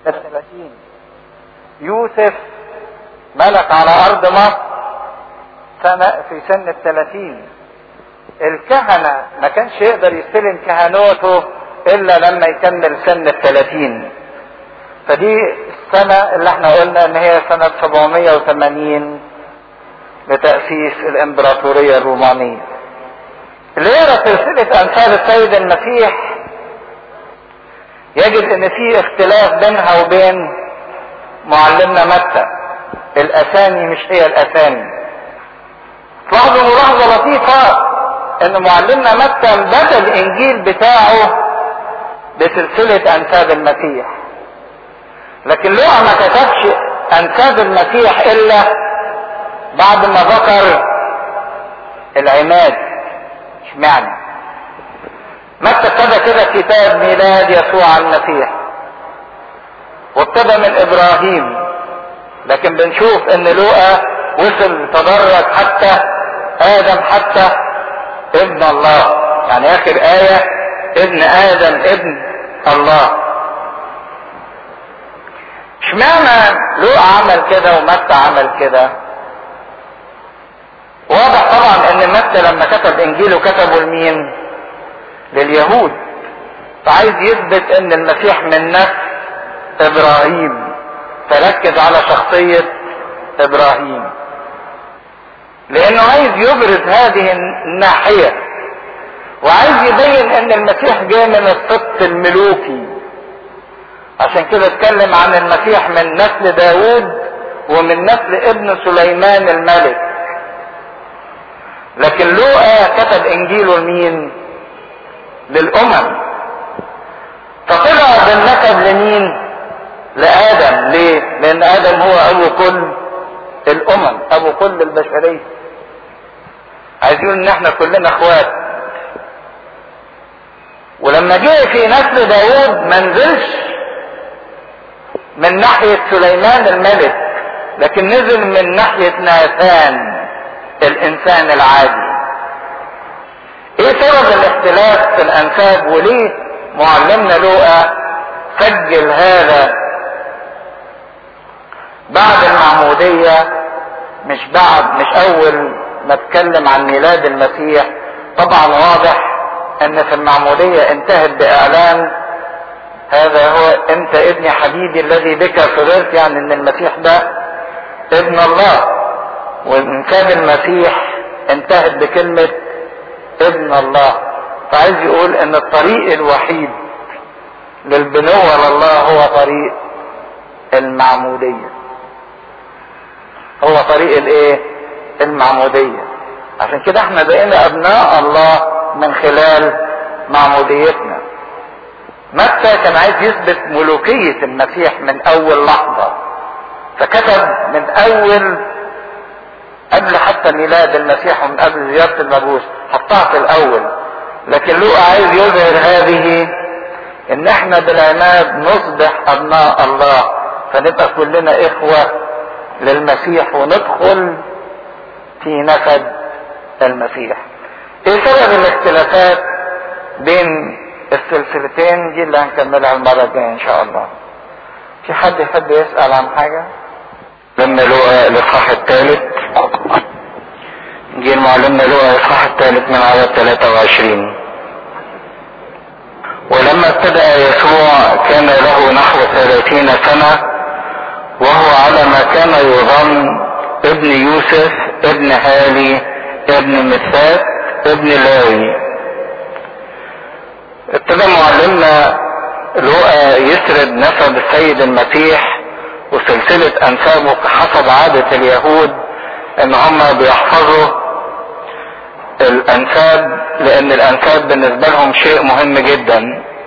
30. يوسف ملك على ارض مصر في سن 30. الكهنة ما كانش يقدر يستلم كهنوته الا لما يكمل سن 30. فدي السنة اللي احنا قلنا ان هي سنة 780 لتأسيس الامبراطورية الرومانية. اللي يقرأ سلسلة امثال السيد المسيح يجد ان في اختلاف بينها وبين معلمنا متى. الاسامي مش هي الاسامي. تلاحظوا ملاحظة لطيفة ان معلمنا متى بدأ الانجيل بتاعه بسلسلة انساب المسيح، لكن لوقا ما كتبش انساب المسيح الا بعد ما ذكر العماد. اشمعنى؟ متى ابتدى كده كتاب ميلاد يسوع المسيح وابتدى من ابراهيم، لكن بنشوف ان لوقا وصل تدرج حتى ادم، حتى ابن الله، يعني اخر آية ابن ادم ابن الله. اشمعنى لوقا عمل كده ومتى عمل كده؟ واضح طبعا ان متى لما كتب انجيله كتبه لمين؟ لليهود، فعايز يثبت ان المسيح من نسل ابراهيم، فركز على شخصية ابراهيم لانه عايز يبرز هذه الناحية، وعايز يبين ان المسيح جاي من السبط الملوكي. عشان كده اتكلم عن المسيح من نسل داود ومن نسل ابن سليمان الملك. لكن لوقا كتب انجيله لمين؟ للامم. فطلع بالنسب لمين؟ لادم. ليه؟ لان ادم هو ابو كل الامم، ابو كل البشريه. عايزين ان احنا كلنا اخوات. ولما جه في نسل داود ما نزلش من ناحيه سليمان الملك، لكن نزل من ناحيه ناثان الانسان العادي. ايه سبب الاختلاف في الانساب؟ وليه معلمنا لوقا سجل هذا بعد المعمودية، مش اول ما اتكلم عن ميلاد المسيح؟ طبعا واضح ان في المعمودية انتهت باعلان هذا هو انت ابني حبيبي الذي بك سررت، يعني ان المسيح ده ابن الله. وانساب المسيح انتهت بكلمة ابن الله. فعايز يقول ان الطريق الوحيد للبنوة لله هو طريق المعمودية، هو طريق الايه؟ المعمودية. عشان كده احنا بقينا ابناء الله من خلال معموديتنا. متى كان عايز يثبت ملوكية المسيح من اول لحظة، فكتب من اول قبل حتى ميلاد المسيح ومن قبل زيارة المجوس، حطها في الاول. لكن لوقا عايز يظهر هذه ان احنا بالعماد نصبح ابناء الله، فنبقى كلنا اخوة للمسيح وندخل في نسب المسيح. ايه سبب الاختلافات بين السلسلتين دي اللي هنكملها المرة الجاية ان شاء الله؟ في حد يحب يسأل عن حاجة؟ لما لوقا الاصحاح الثالث، جه معلمنا لوقا الاصحاح الثالث من عدد 23. ولما ابتدأ يسوع كان له نحو 30 سنة، وهو على ما كان يظن ابن يوسف ابن هالي ابن مثات ابن لاوي. ابتدى معلمنا لوقا يسرد نسب السيد المسيح وسلسلة انسابه حسب عادة اليهود ان هم بيحفظوا الانساب، لان الانساب بالنسبة لهم شيء مهم جدا.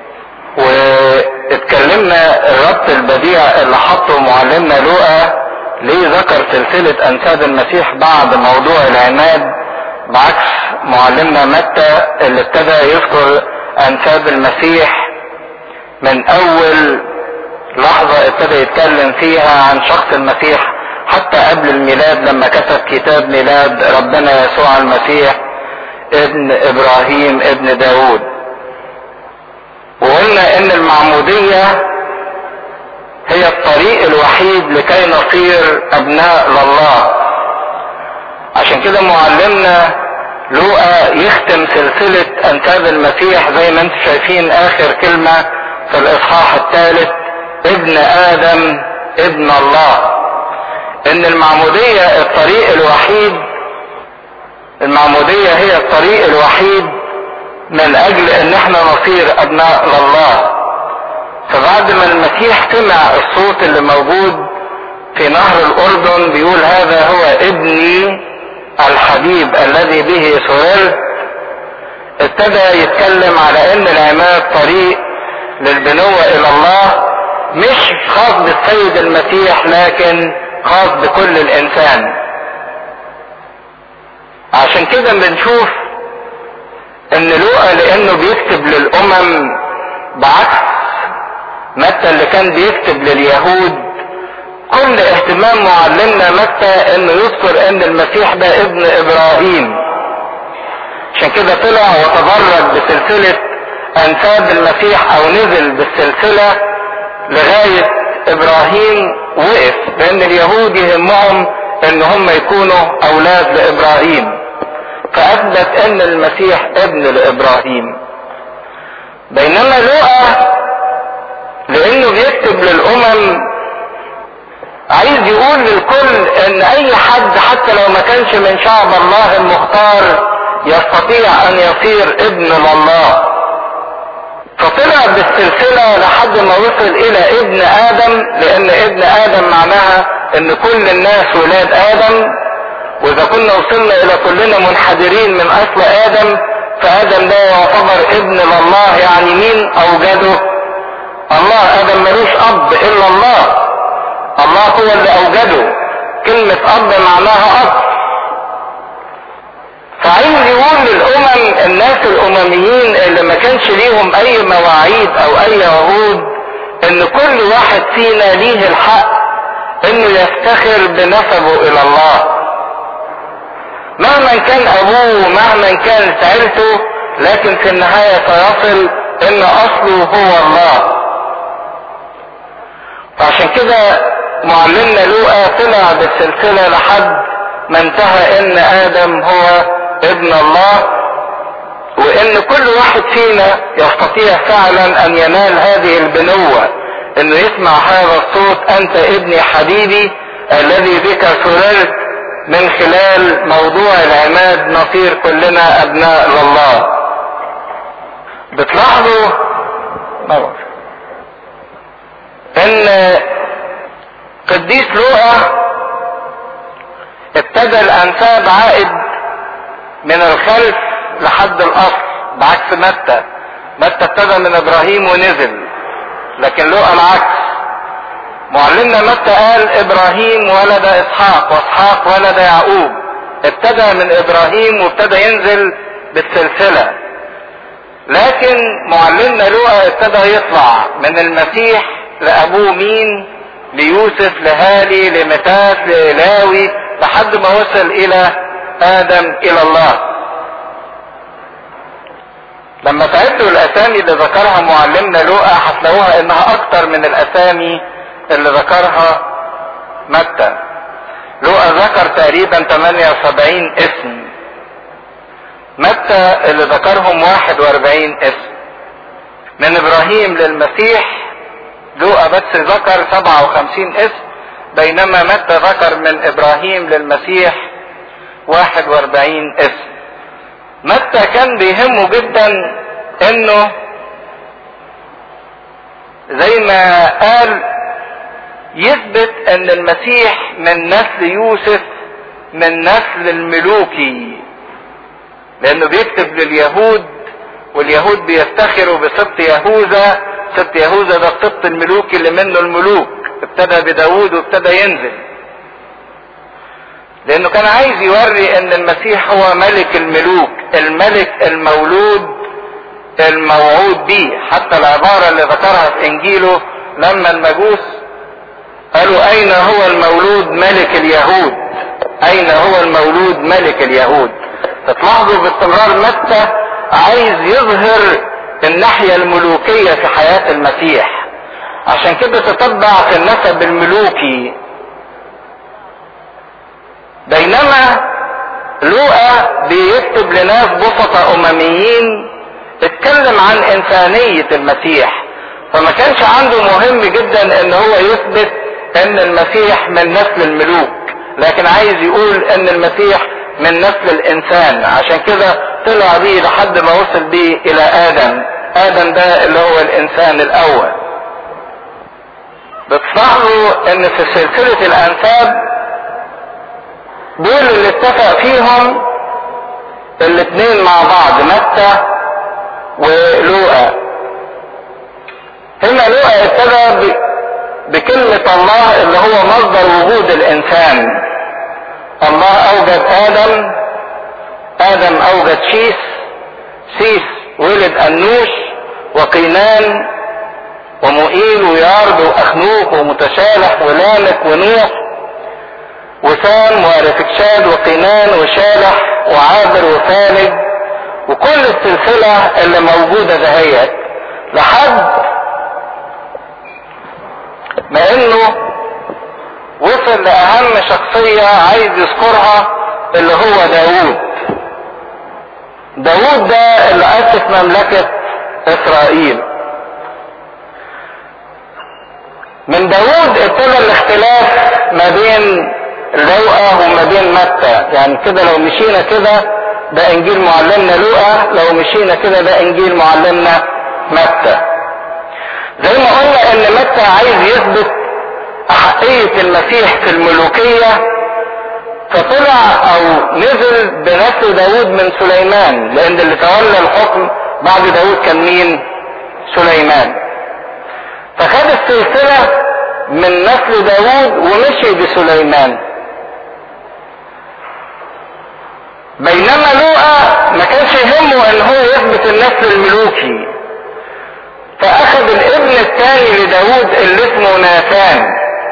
واتكلمنا الربط البديع اللي حطه معلمنا لوقا ليه ذكر سلسلة انساب المسيح بعد موضوع العماد، بعكس معلمنا متى اللي ابتدى يذكر انساب المسيح من اول لحظة ابتدى يتكلم فيها عن شخص المسيح حتى قبل الميلاد، لما كتب كتاب ميلاد ربنا يسوع المسيح ابن ابراهيم ابن داود. وقلنا ان المعمودية الطريق الوحيد لكي نصير ابناء لله. عشان كده معلمنا لوقا يختم سلسلة انساب المسيح زي ما انتم شايفين اخر كلمة في الاصحاح الثالث: ابن ادم ابن الله. ان المعمودية الطريق الوحيد، المعمودية هي الطريق الوحيد من اجل ان احنا نصير ابناء لله. فبعد ما المسيح سمع الصوت اللي موجود في نهر الاردن بيقول هذا هو ابني الحبيب الذي به سررت، ابتدى يتكلم على ان العماد طريق للبنوة الى الله، مش خاص بالسيد المسيح لكن خاص بكل الانسان. عشان كده بنشوف ان لوقا لانه بيكتب للامم بعكس متى اللي كان بيكتب لليهود، كل اهتمام معلمنا متى انه يذكر ان المسيح ده ابن ابراهيم. عشان كده طلع وتدرج بسلسلة انساب المسيح او نزل بالسلسلة لغاية ابراهيم وقف، لان اليهود يهمهم ان هم يكونوا اولاد لابراهيم، فاثبت ان المسيح ابن لابراهيم. بينما لوقا لانه بيكتب للامم عايز يقول للكل ان اي حد حتى لو ما كانش من شعب الله المختار يستطيع ان يصير ابن لله. فطلع بالسلسلة لحد ما وصل الى ابن ادم، لان ابن ادم معناها ان كل الناس ولاد ادم، واذا كنا وصلنا الى كلنا منحدرين من اصل ادم، فادم ده يعتبر ابن لله. يعني مين اوجده؟ الله. ادم ملوش اب الا الله، الله هو اللي اوجده. كلمة اب معناها اب. فعايز يقول للامم، الناس الامميين اللي ما كانش ليهم اي مواعيد او اي عهود، ان كل واحد فينا ليه الحق انه يفتخر بنسبه الى الله، مهما كان ابوه مهما كانت عيلته، لكن في النهاية سيصل ان اصله هو الله. فعشان كده معلمنا لوقا طلع بالسلسلة لحد ما انتهى ان ادم هو ابن الله، وان كل واحد فينا يستطيع فعلا ان ينال هذه البنوة، انه يسمع هذا الصوت: انت ابني حبيبي الذي بك سررت. من خلال موضوع العماد نصير كلنا ابناء لله. بتلاحظوا ان قديس لوقا ابتدى الانساب عائد من الخلف لحد الاصل، بعكس متى. متى ابتدى من ابراهيم ونزل، لكن لوقا العكس. معلمنا متى قال ابراهيم ولد اسحاق، واسحاق ولد يعقوب. ابتدى من ابراهيم وابتدى ينزل بالسلسلة. لكن معلمنا لوقا ابتدى يطلع من المسيح لابوه مين؟ ليوسف، لهالي، لمتاس، للاوي، لحد ما وصل الى ادم، الى الله. لما تعدوا الاسامي اللي ذكرها معلمنا لوقا هتلاقوها انها اكتر من الاسامي اللي ذكرها متى. لوقا ذكر تقريبا 78 اسم، متى اللي ذكرهم 41 اسم. من ابراهيم للمسيح لوقا بس ذكر 57 اسم، بينما متى ذكر من ابراهيم للمسيح 41 اسم. متى كان بيهمه جدا انه زي ما قال يثبت ان المسيح من نسل يوسف، من نسل الملوكي، لانه بيكتب لليهود، واليهود بيفتخروا بسبط يهوذا. سبط يهوذا ده السبط الملوكي اللي منه الملوك، ابتدى بداود وابتدى ينزل، لانه كان عايز يوري ان المسيح هو ملك الملوك، الملك المولود الموعود به. حتى العبارة اللي ذكرها في انجيله لما المجوس قالوا اين هو المولود ملك اليهود، اين هو المولود ملك اليهود. تلاحظوا باستمرار متى عايز يظهر الناحية الملوكية في حياة المسيح، عشان كده تتبع في النسب الملوكي. بينما لوقا بيكتب لناس بسطة امميين اتكلم عن انسانية المسيح، فما كانش عنده مهم جدا ان هو يثبت ان المسيح من نسل الملوك، لكن عايز يقول ان المسيح من نسل الانسان. عشان كده طلع بيه لحد ما وصل بيه الى ادم. ادم ده اللي هو الانسان الاول. بتلاحظوا ان في سلسلة الانساب دول اللي اتفق فيهم الاثنين مع بعض، متى ولوقا. هنا لوقا ابتدى بكلمة الله اللي هو مصدر وجود الانسان. الله اوجد ادم، ادم اوجد شيث، سيس ولد انوش وقينان ومؤيل ويارد واخنوخ ومتشالح ولامك ونوح وسام وارفكشاد وقينان وشالح وعابر وفالج، وكل السلسلة اللي موجودة دهيت لحد ما انه وصل لأهم شخصية عايز يذكرها اللي هو داوود. داوود ده اللي أسس مملكة إسرائيل. من داوود ابتدى الاختلاف ما بين لوقا وما بين متى. يعني كده لو مشينا كده ده انجيل معلمنا لوقا، لو مشينا كده ده انجيل معلمنا متى. زي ما قلنا ان متى عايز يثبت احقية المسيح في الملوكية، فطلع او نزل بنسل داود من سليمان، لان اللي تولى الحكم بعد داود كان مين؟ سليمان. فخد السلسلة من نسل داود ومشي بسليمان. بينما لوقا ما كانش يهمه ان هو يثبت النسل الملوكي، فاخذ الابن الثاني لداود اللي اسمه ناثان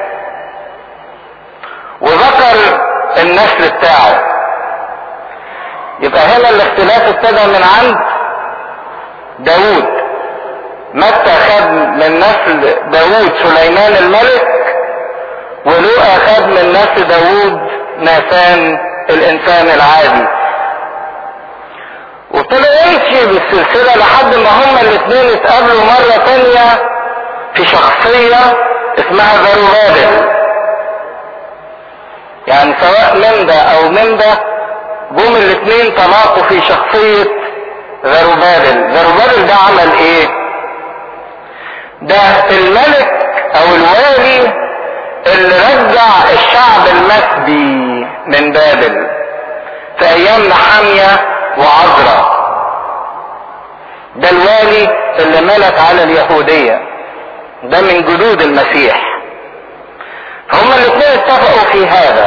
وذكر النسل بتاعه. يبقى هنا الاختلاف ابتدى من عند داود. متى خد من نسل داود سليمان الملك، ولوقا خد من نسل داود ناثان الانسان العادي. وابتدى يمشي بالسلسلة لحد ما هما الاثنين اتقابلوا مرة تانية في شخصية اسمها زروبابل. يعني سواء من ده او من ده جم الاثنين تلاقوا في شخصية زروبابل. زروبابل ده عمل ايه؟ ده الملك او الوالي اللي رجع الشعب المسبي من بابل في ايام نحمية وعزرا. ده الوالي اللي ملك على اليهودية، ده من جدود المسيح. هما الاثنين اتفقوا في هذا.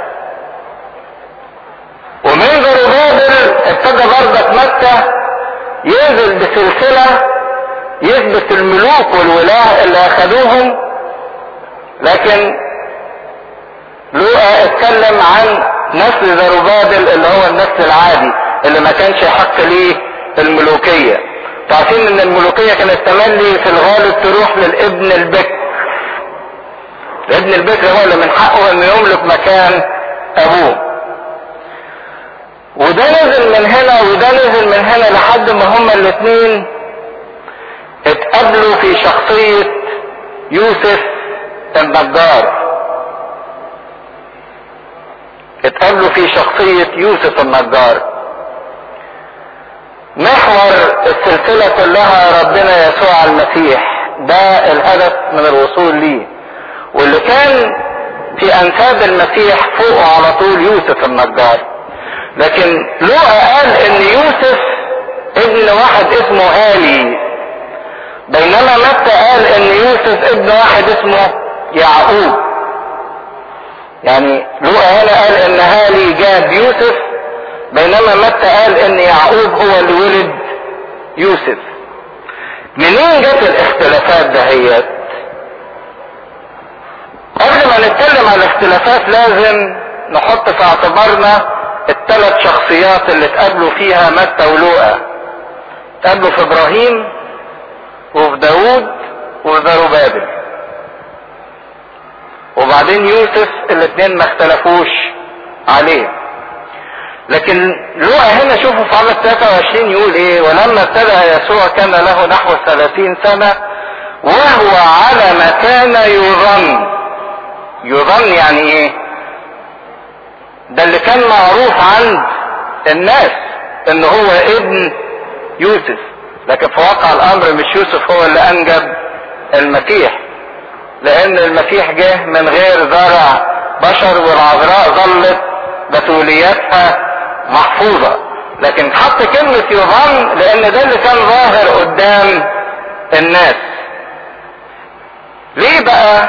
ومن زروبابل ابتدى بردك متى ينزل بسلسلة يثبت الملوك والولاة اللي اخذوهم، لكن لوقا اتكلم عن نسل زروبابل اللي هو النسل العادي اللي ما كانش يحق ليه الملوكية. تعرفين ان الملوكية كانت تملي في الغالب تروح للابن البكر. الابن البكر هو اللي من حقه انه يملك مكان ابوه. وده نزل من هنا وده نزل من هنا لحد ما هما الاثنين اتقابلوا في شخصية يوسف النجار. اتقابلوا في شخصية يوسف النجار. محور السلسلة كلها ربنا يسوع المسيح، ده الهدف من الوصول ليه. واللي كان في انساب المسيح فوقه على طول يوسف النجار. لكن لوقا قال ان يوسف ابن واحد اسمه هالي، بينما متى قال ان يوسف ابن واحد اسمه يعقوب. يعني لوقا هنا قال ان هالي جاب يوسف، بينما متى قال ان يعقوب هو اللي ولد يوسف. منين جت الاختلافات دهيت؟ قبل ما نتكلم عن الاختلافات لازم نحط في اعتبارنا الثلاث شخصيات اللي اتقابلوا فيها متى ولوقا. اتقابلوا في ابراهيم وفي داوود وفي زروبابل. وبعدين يوسف، الاثنين ما اختلفوش عليه. لكن لوقا هنا شوفوا في عدد 23 يقول ايه: ولما ابتدأ يسوع كان له نحو 30 سنة وهو على ما كان يظن يعني ايه؟ ده اللي كان معروف عند الناس ان هو ابن يوسف، لكن في واقع الامر مش يوسف هو اللي انجب المسيح، لان المسيح جه من غير زرع بشر، والعذراء ظلت بتولياتها محفوظة. لكن حط كلمة يظن لان ده اللي كان ظاهر قدام الناس. ليه بقى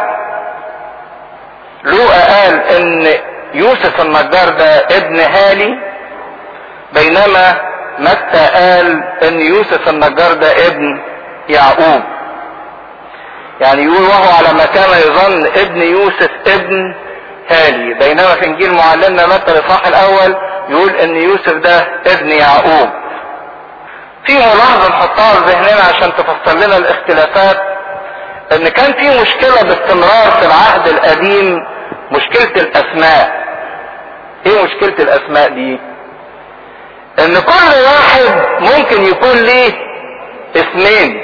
لوقا قال ان يوسف النجار ده ابن هالي، بينما متى قال ان يوسف النجار ده ابن يعقوب؟ يعني يقول وهو على ما كان يظن ابن يوسف ابن هالي، بينما في انجيل معلمنا متى الاصحاح الاول يقول ان يوسف ده ابن يعقوب. في ملاحظة نحطها في ذهننا عشان تفسر لنا الاختلافات، ان كان في مشكلة باستمرار في العهد القديم، مشكلة الاسماء. ايه مشكلة الاسماء دي؟ ان كل واحد ممكن يكون ليه اسمين،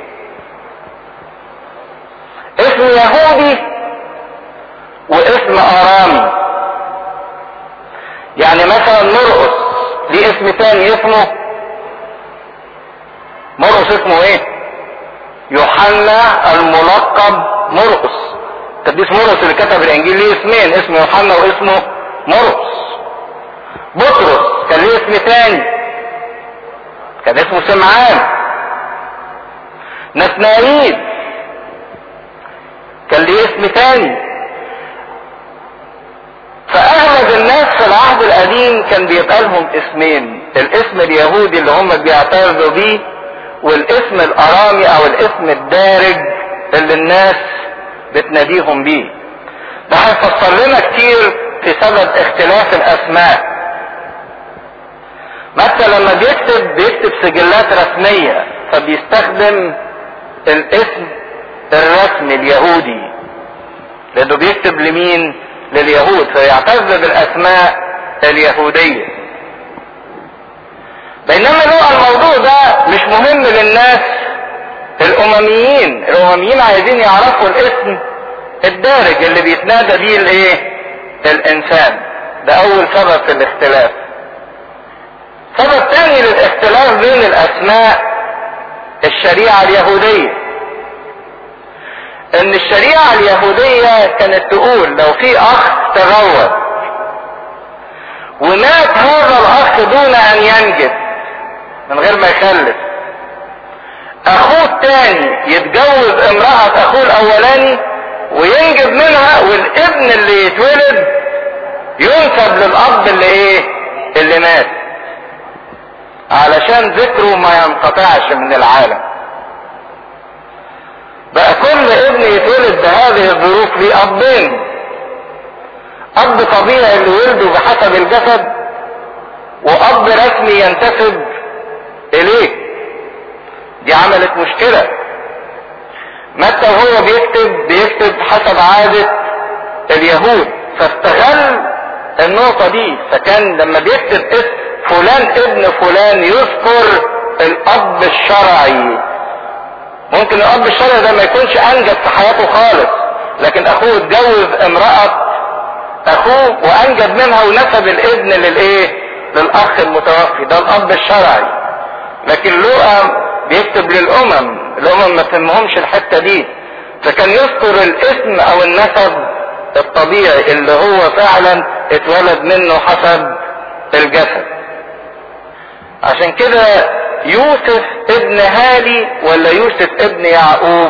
اسم يهودي واسم ارامي. يعني مثلا مرقس ليه اسم تاني اسمه مرقس، اسمه ايه؟ يوحنا الملقب مرقس. قديس مرقس اللي كتب الانجيل ليه اسمين، اسمه يوحنا واسمه مرقس. بطرس كان ليه اسم تاني، كان اسمه سمعان. نتنائيل كان ليه اسم تاني. فاغلب الناس في العهد القديم كان بيبقى لهم اسمين، الاسم اليهودي اللي هم بيعترضوا بيه، والاسم الارامي او الاسم الدارج اللي الناس بتناديهم بيه. ده هيفسر لنا كتير في سبب اختلاف الاسماء. متى لما بيكتب سجلات رسمية، فبيستخدم الاسم الرسمي اليهودي، لانه بيكتب لمين؟ لليهود، فيعتز بالاسماء اليهودية. بينما لو الموضوع ده مش مهم للناس الامميين عايزين يعرفوا الاسم الدارج اللي بيتنادى بيه الايه؟ الانسان. ده اول سبب في الاختلاف. سبب تاني للاختلاف بين الاسماء الشريعة اليهودية، ان الشريعة اليهودية كانت تقول لو في اخ تزوج ومات هذا الاخ دون ان ينجب، من غير ما يخلف، اخوه الثاني يتجوز امرأة اخوه الاولاني وينجب منها، والابن اللي يتولد ينسب للاب اللي مات، علشان ذكره ما ينقطعش من العالم. بقى كل ابن يتولد بهذه الظروف ليه ابين، اب طبيعي اللي ولده بحسب الجسد، واب رسمي ينتسب اليه. دي عملت مشكلة. متى وهو بيكتب حسب عادة اليهود، فاستغل النقطة دي، فكان لما بيكتب اسم فلان ابن فلان يذكر الاب الشرعي. ممكن الاب الشرعي ده ما يكونش انجب في حياته خالص، لكن اخوه اتجوز امرأة اخوه وانجب منها ونسب الابن للاخ المتوفي، ده الاب الشرعي. لكن لوقا بيكتب للامم ما تهمهمش الحتة دي، فكان يذكر الاسم او النسب الطبيعي اللي هو فعلا اتولد منه حسب الجسد. عشان كده يوسف ابن هالي ولا يوسف ابن يعقوب؟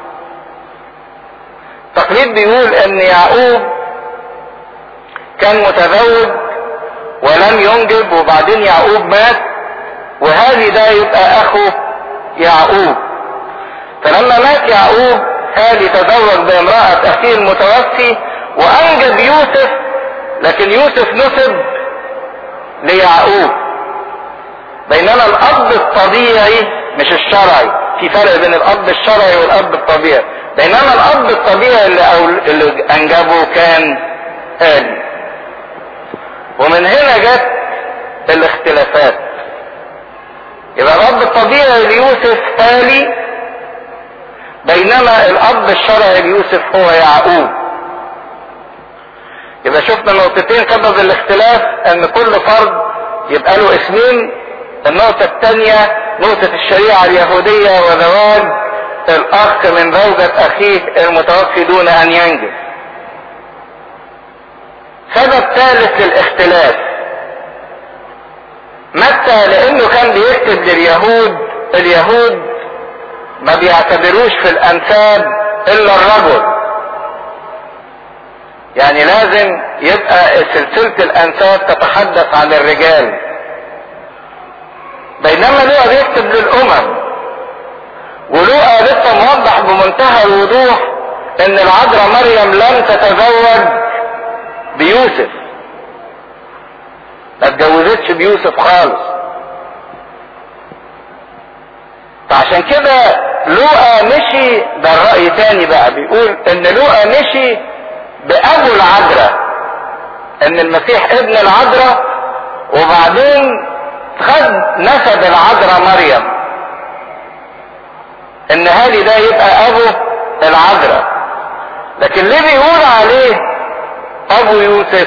التقليد بيقول ان يعقوب كان متزوج ولم ينجب، وبعدين يعقوب مات، وهالي ده يبقى اخو يعقوب. فلما مات يعقوب هالي تزوج بامرأة اخيه المتوفي وانجب يوسف، لكن يوسف نسب ليعقوب. بينما الاب الطبيعي مش الشرعي، في فرق بين الاب الشرعي والاب الطبيعي. بينما الاب الطبيعي اللي انجبه كان هالي. ومن هنا جت الاختلافات. يبقى الاب الطبيعي ليوسف هالي، بينما الاب الشرعي ليوسف هو يعقوب. يبقى شفنا نقطتين سبب الاختلاف، ان كل فرد يبقى له اسمين. النقطة الثانية نقطة الشريعة اليهودية وزواج الاخ من زوجة اخيه المتوفي دون ان ينجب. سبب ثالث للاختلاف متى، لانه كان بيكتب لليهود، اليهود ما بيعتبروش في الانساب الا الرجل، يعني لازم يبقى سلسلة الانساب تتحدث عن الرجال. بينما لوقا بيكتب للامم، ولوقا لسه موضح بمنتهى الوضوح ان العذراء مريم لم تتزوج بيوسف، ما اتجوزتش بيوسف خالص. فعشان كده لوقا مشي، ده الرأي تاني بقى بيقول ان لوقا مشي بأبو العذراء، ان المسيح ابن العذراء، وبعدين خد نسب العذراء مريم، ان هالي ده يبقى ابو العذراء. لكن ليه بيقول عليه ابو يوسف؟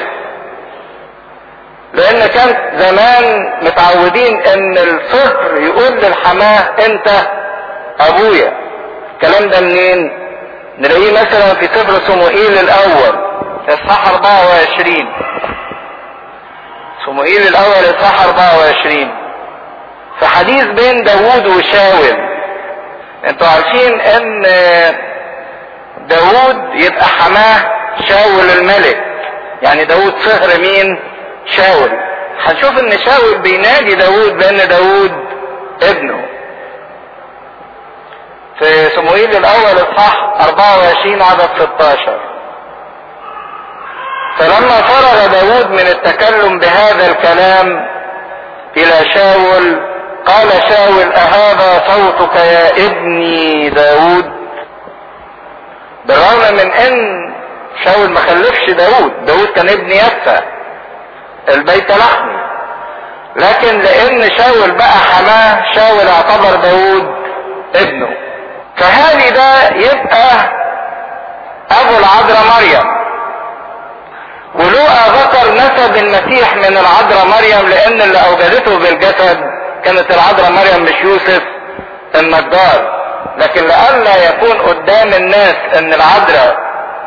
لان كان زمان متعودين ان الصهر يقول للحماه انت ابويا. الكلام ده منين؟ نلاقيه مثلا في سفر صموئيل الاول اصحاح 24. صموئيل الاول اصحاح 24 في حديث بين داوود وشاول. انتوا عارفين ان داوود يبقى حماه شاول الملك، يعني داوود صهر مين؟ شاول. هنشوف ان شاول بينادي داوود بان داوود ابنه في صموئيل الاول اصحاح 24 عدد 16. فلما فرغ داوود من التكلم بهذا الكلام الى شاول قال شاول اهذا صوتك يا ابني داوود؟ بالرغم من ان شاول ما خلفش داوود، داوود كان ابن يسى البيت لحمي، لكن لان شاول بقى حماه شاول اعتبر داوود ابنه. فهالي ده يبقى ابو العذراء مريم. ولوقا ذكر نسب المسيح من العذراء مريم لان اللي اوجدته بالجسد كانت العذراء مريم مش يوسف النجار. لكن لئلا يكون قدام الناس ان العذراء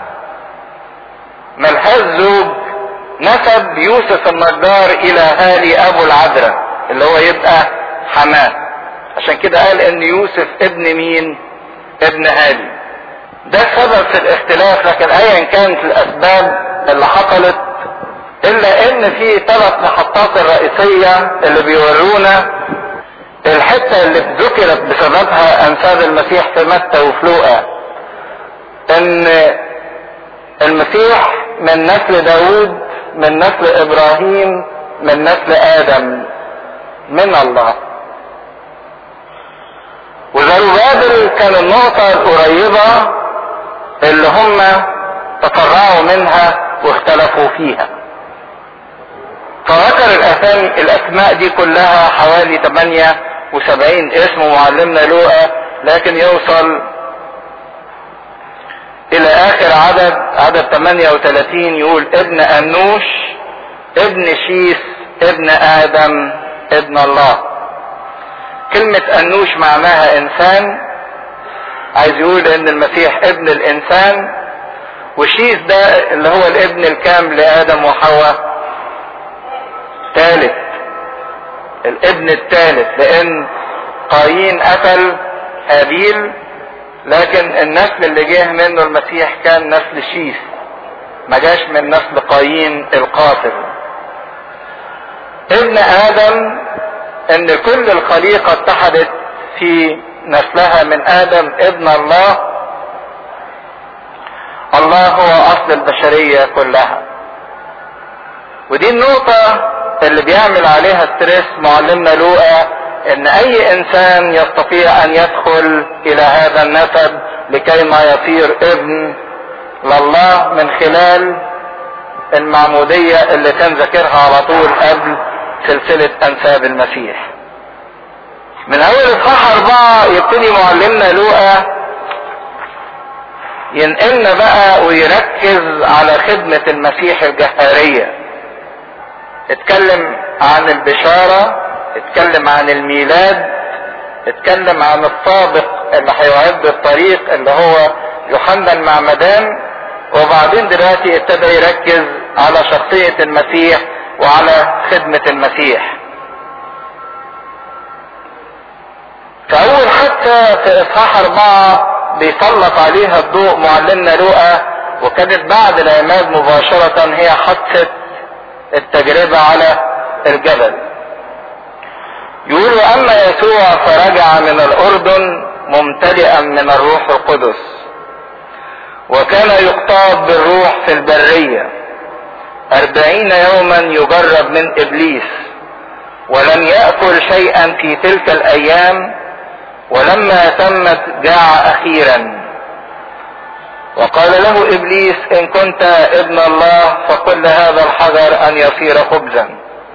ملهاش زوج، نسب يوسف النجار الى هالي ابو العذراء اللي هو يبقى حماه. عشان كده قال ان يوسف ابن مين؟ ابن هالي. ده سبب في الاختلاف. لكن ايا كانت الاسباب اللي حصلت، الا ان في 3 محطات الرئيسية اللي بيورونا الحتة اللي ذكرت بسببها انساب المسيح في متى وفي لوقا، ان المسيح من نسل داود، من نسل ابراهيم، من نسل ادم، من الله. وزروبابل كان النقطة القريبة اللي هم تفرعوا منها واختلفوا فيها. فذكر الاسماء دي كلها حوالي 78 اسم معلمنا لوقا، لكن يوصل الى اخر عدد 38 يقول ابن انوش، ابن شيس، ابن ادم، ابن الله. كلمة انوش معناها انسان، عايز يقول ان المسيح ابن الانسان. وشيس ده اللي هو الابن الكامل لادم وحواء، ثالث، الابن الثالث، لان قايين قتل هابيل، لكن النسل اللي جه منه المسيح كان نسل شيس، ما جاش من نسل قايين القاتل. ابن ادم ان كل الخليقة اتحدت في نسلها من ادم ابن الله. الله هو اصل البشرية كلها. ودي النقطة اللي بيعمل عليها ستريس معلمنا لوقا، ان اي انسان يستطيع ان يدخل الى هذا النسب لكي ما يصير ابن لله من خلال المعمودية اللي كان ذاكرها على طول قبل سلسلة انساب المسيح. من اول اصحاح 4 يبتدي معلمنا لوقا ينقلنا بقى ويركز على خدمة المسيح الجهارية. اتكلم عن البشارة، اتكلم عن الميلاد، اتكلم عن السابق اللي هيعد الطريق اللي هو يوحنا المعمدان، وبعدين دلوقتي ابتدى يركز على شخصية المسيح وعلى خدمة المسيح. فأول حتى في إصحاح 4 بيسلط عليها الضوء معلمنا لوقا، وكانت بعد العماد مباشرة هي حادثة التجربة على الجبل. يقولوا أما يسوع فرجع من الأردن ممتلئا من الروح القدس، وكان يقتاد بالروح في البرية 40 يوما يجرب من إبليس، ولم يأكل شيئا في تلك الأيام، ولما تمت جاع أخيرا. وقال له إبليس إن كنت ابن الله فقل لهذا الحجر أن يصير خبزا.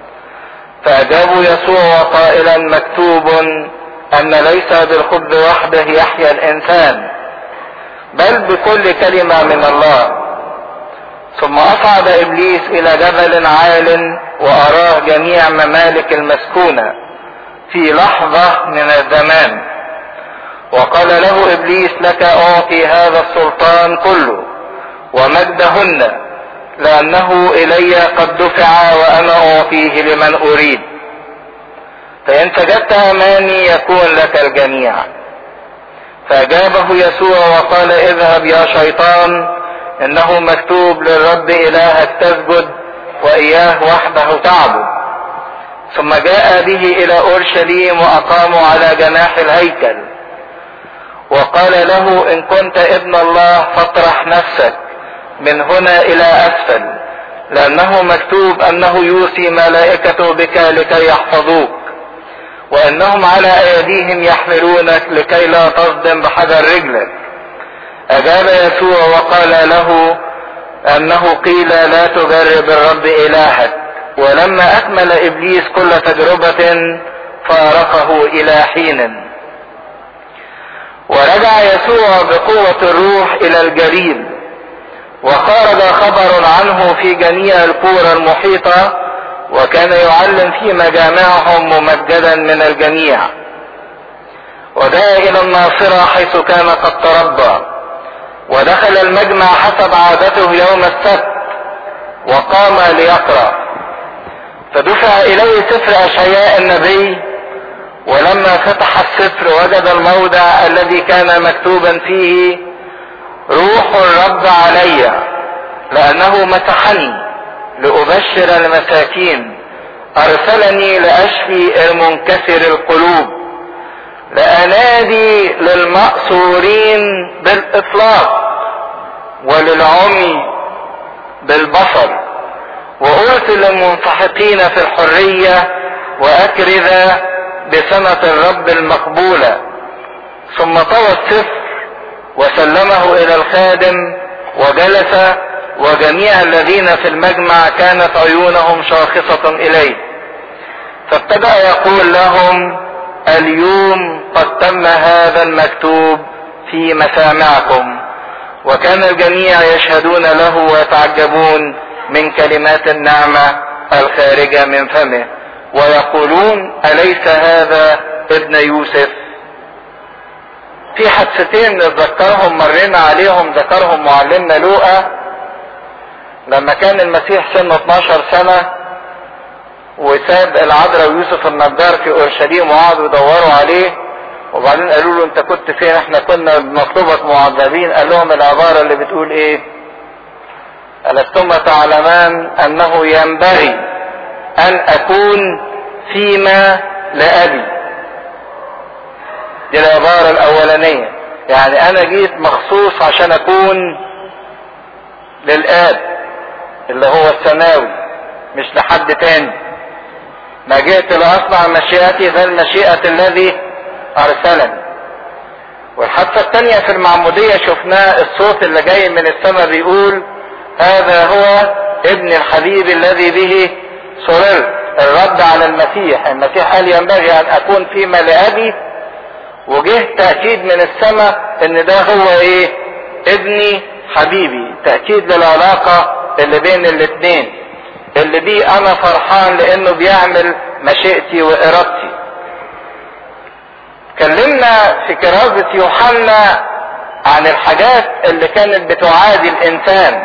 فأجابه يسوع قائلا مكتوب أن ليس بالخبز وحده يحيا الإنسان بل بكل كلمة من الله. ثم أصعد إبليس إلى جبل عال وأراه جميع ممالك المسكونة في لحظة من الزمان، وقال له إبليس لك أعطي هذا السلطان كله ومجدهن، لأنه إلي قد دفع وأنا أعطيه لمن أريد، فإن سجدت أمامي يكون لك الجميع. فأجابه يسوع وقال اذهب يا شيطان، إنه مكتوب للرب إلهك تسجد وإياه وحده تعبد. ثم جاء به إلى أورشليم وأقاموا على جناح الهيكل، وقال له إن كنت ابن الله فاطرح نفسك من هنا إلى أسفل، لأنه مكتوب أنه يوصي ملائكته بك لكي يحفظوك، وأنهم على أيديهم يحملونك لكي لا تصدم بحجر رجلك. أجاب يسوع وقال له أنه قيل لا تجرب الرب إلهك. ولما أكمل إبليس كل تجربة فارقه إلى حين. ورجع يسوع بقوة الروح إلى الجليل، وخرج خبر عنه في جميع القرى المحيطة، وكان يعلم في مجامعهم ممجدا من الجميع. وجاء إلى الناصرة حيث كان قد تربى، ودخل المجمع حسب عادته يوم السبت وقام ليقرأ. فدفع إليه سفر أشعياء النبي، ولما فتح السفر وجد الموضع الذي كان مكتوبا فيه روح الرب علي لأنه مسحني لأبشر المساكين، أرسلني لأشفي المنكسر القلوب، لأنادي للمأسورين بالإطلاق وللعمي بالبصر، وأرسل المنسحقين في الحرية، وأكرز بسنة الرب المقبولة. ثم طوى السفر وسلمه إلى الخادم وجلس، وجميع الذين في المجمع كانت عيونهم شاخصة إليه. فابتدأ يقول لهم اليوم قد تم هذا المكتوب في مسامعكم. وكان الجميع يشهدون له ويتعجبون من كلمات النعمة الخارجة من فمه، ويقولون أليس هذا ابن يوسف؟ في حادثتين نتذكرهم مرينا عليهم، ذكرهم معلمنا لوقا لما كان المسيح سنه 12 سنة وساب العذراء ويوسف النجار في اورشليم وقعدوا يدوروا عليه، وبعدين قالوا له انت كنت فين؟ احنا كنا بنطلبك معذبين. قال لهم العبارة اللي بتقول ايه؟ ألستم تعلمان انه ينبغي ان اكون فيما لأبي؟ دي العبارة الاولانية، يعني انا جيت مخصوص عشان اكون للآب اللي هو السماوي، مش لحد تاني. ما جئت لأصنع مشيئتي بل مشيئة الذي أرسلني. والحادثة الثانية في المعمودية شفناه الصوت اللي جاي من السماء بيقول هذا هو ابن الحبيب الذي به سررت. الرد على المسيح، المسيح قال ينبغي ان اكون فيما لابي، وجه تأكيد من السماء ان ده هو ايه؟ ابني حبيبي، تأكيد للعلاقة اللي بين الاثنين اللي بيه انا فرحان لانه بيعمل مشيئتي وارادتي. اتكلمنا في كرازة يوحنا عن الحاجات اللي كانت بتعادي الانسان.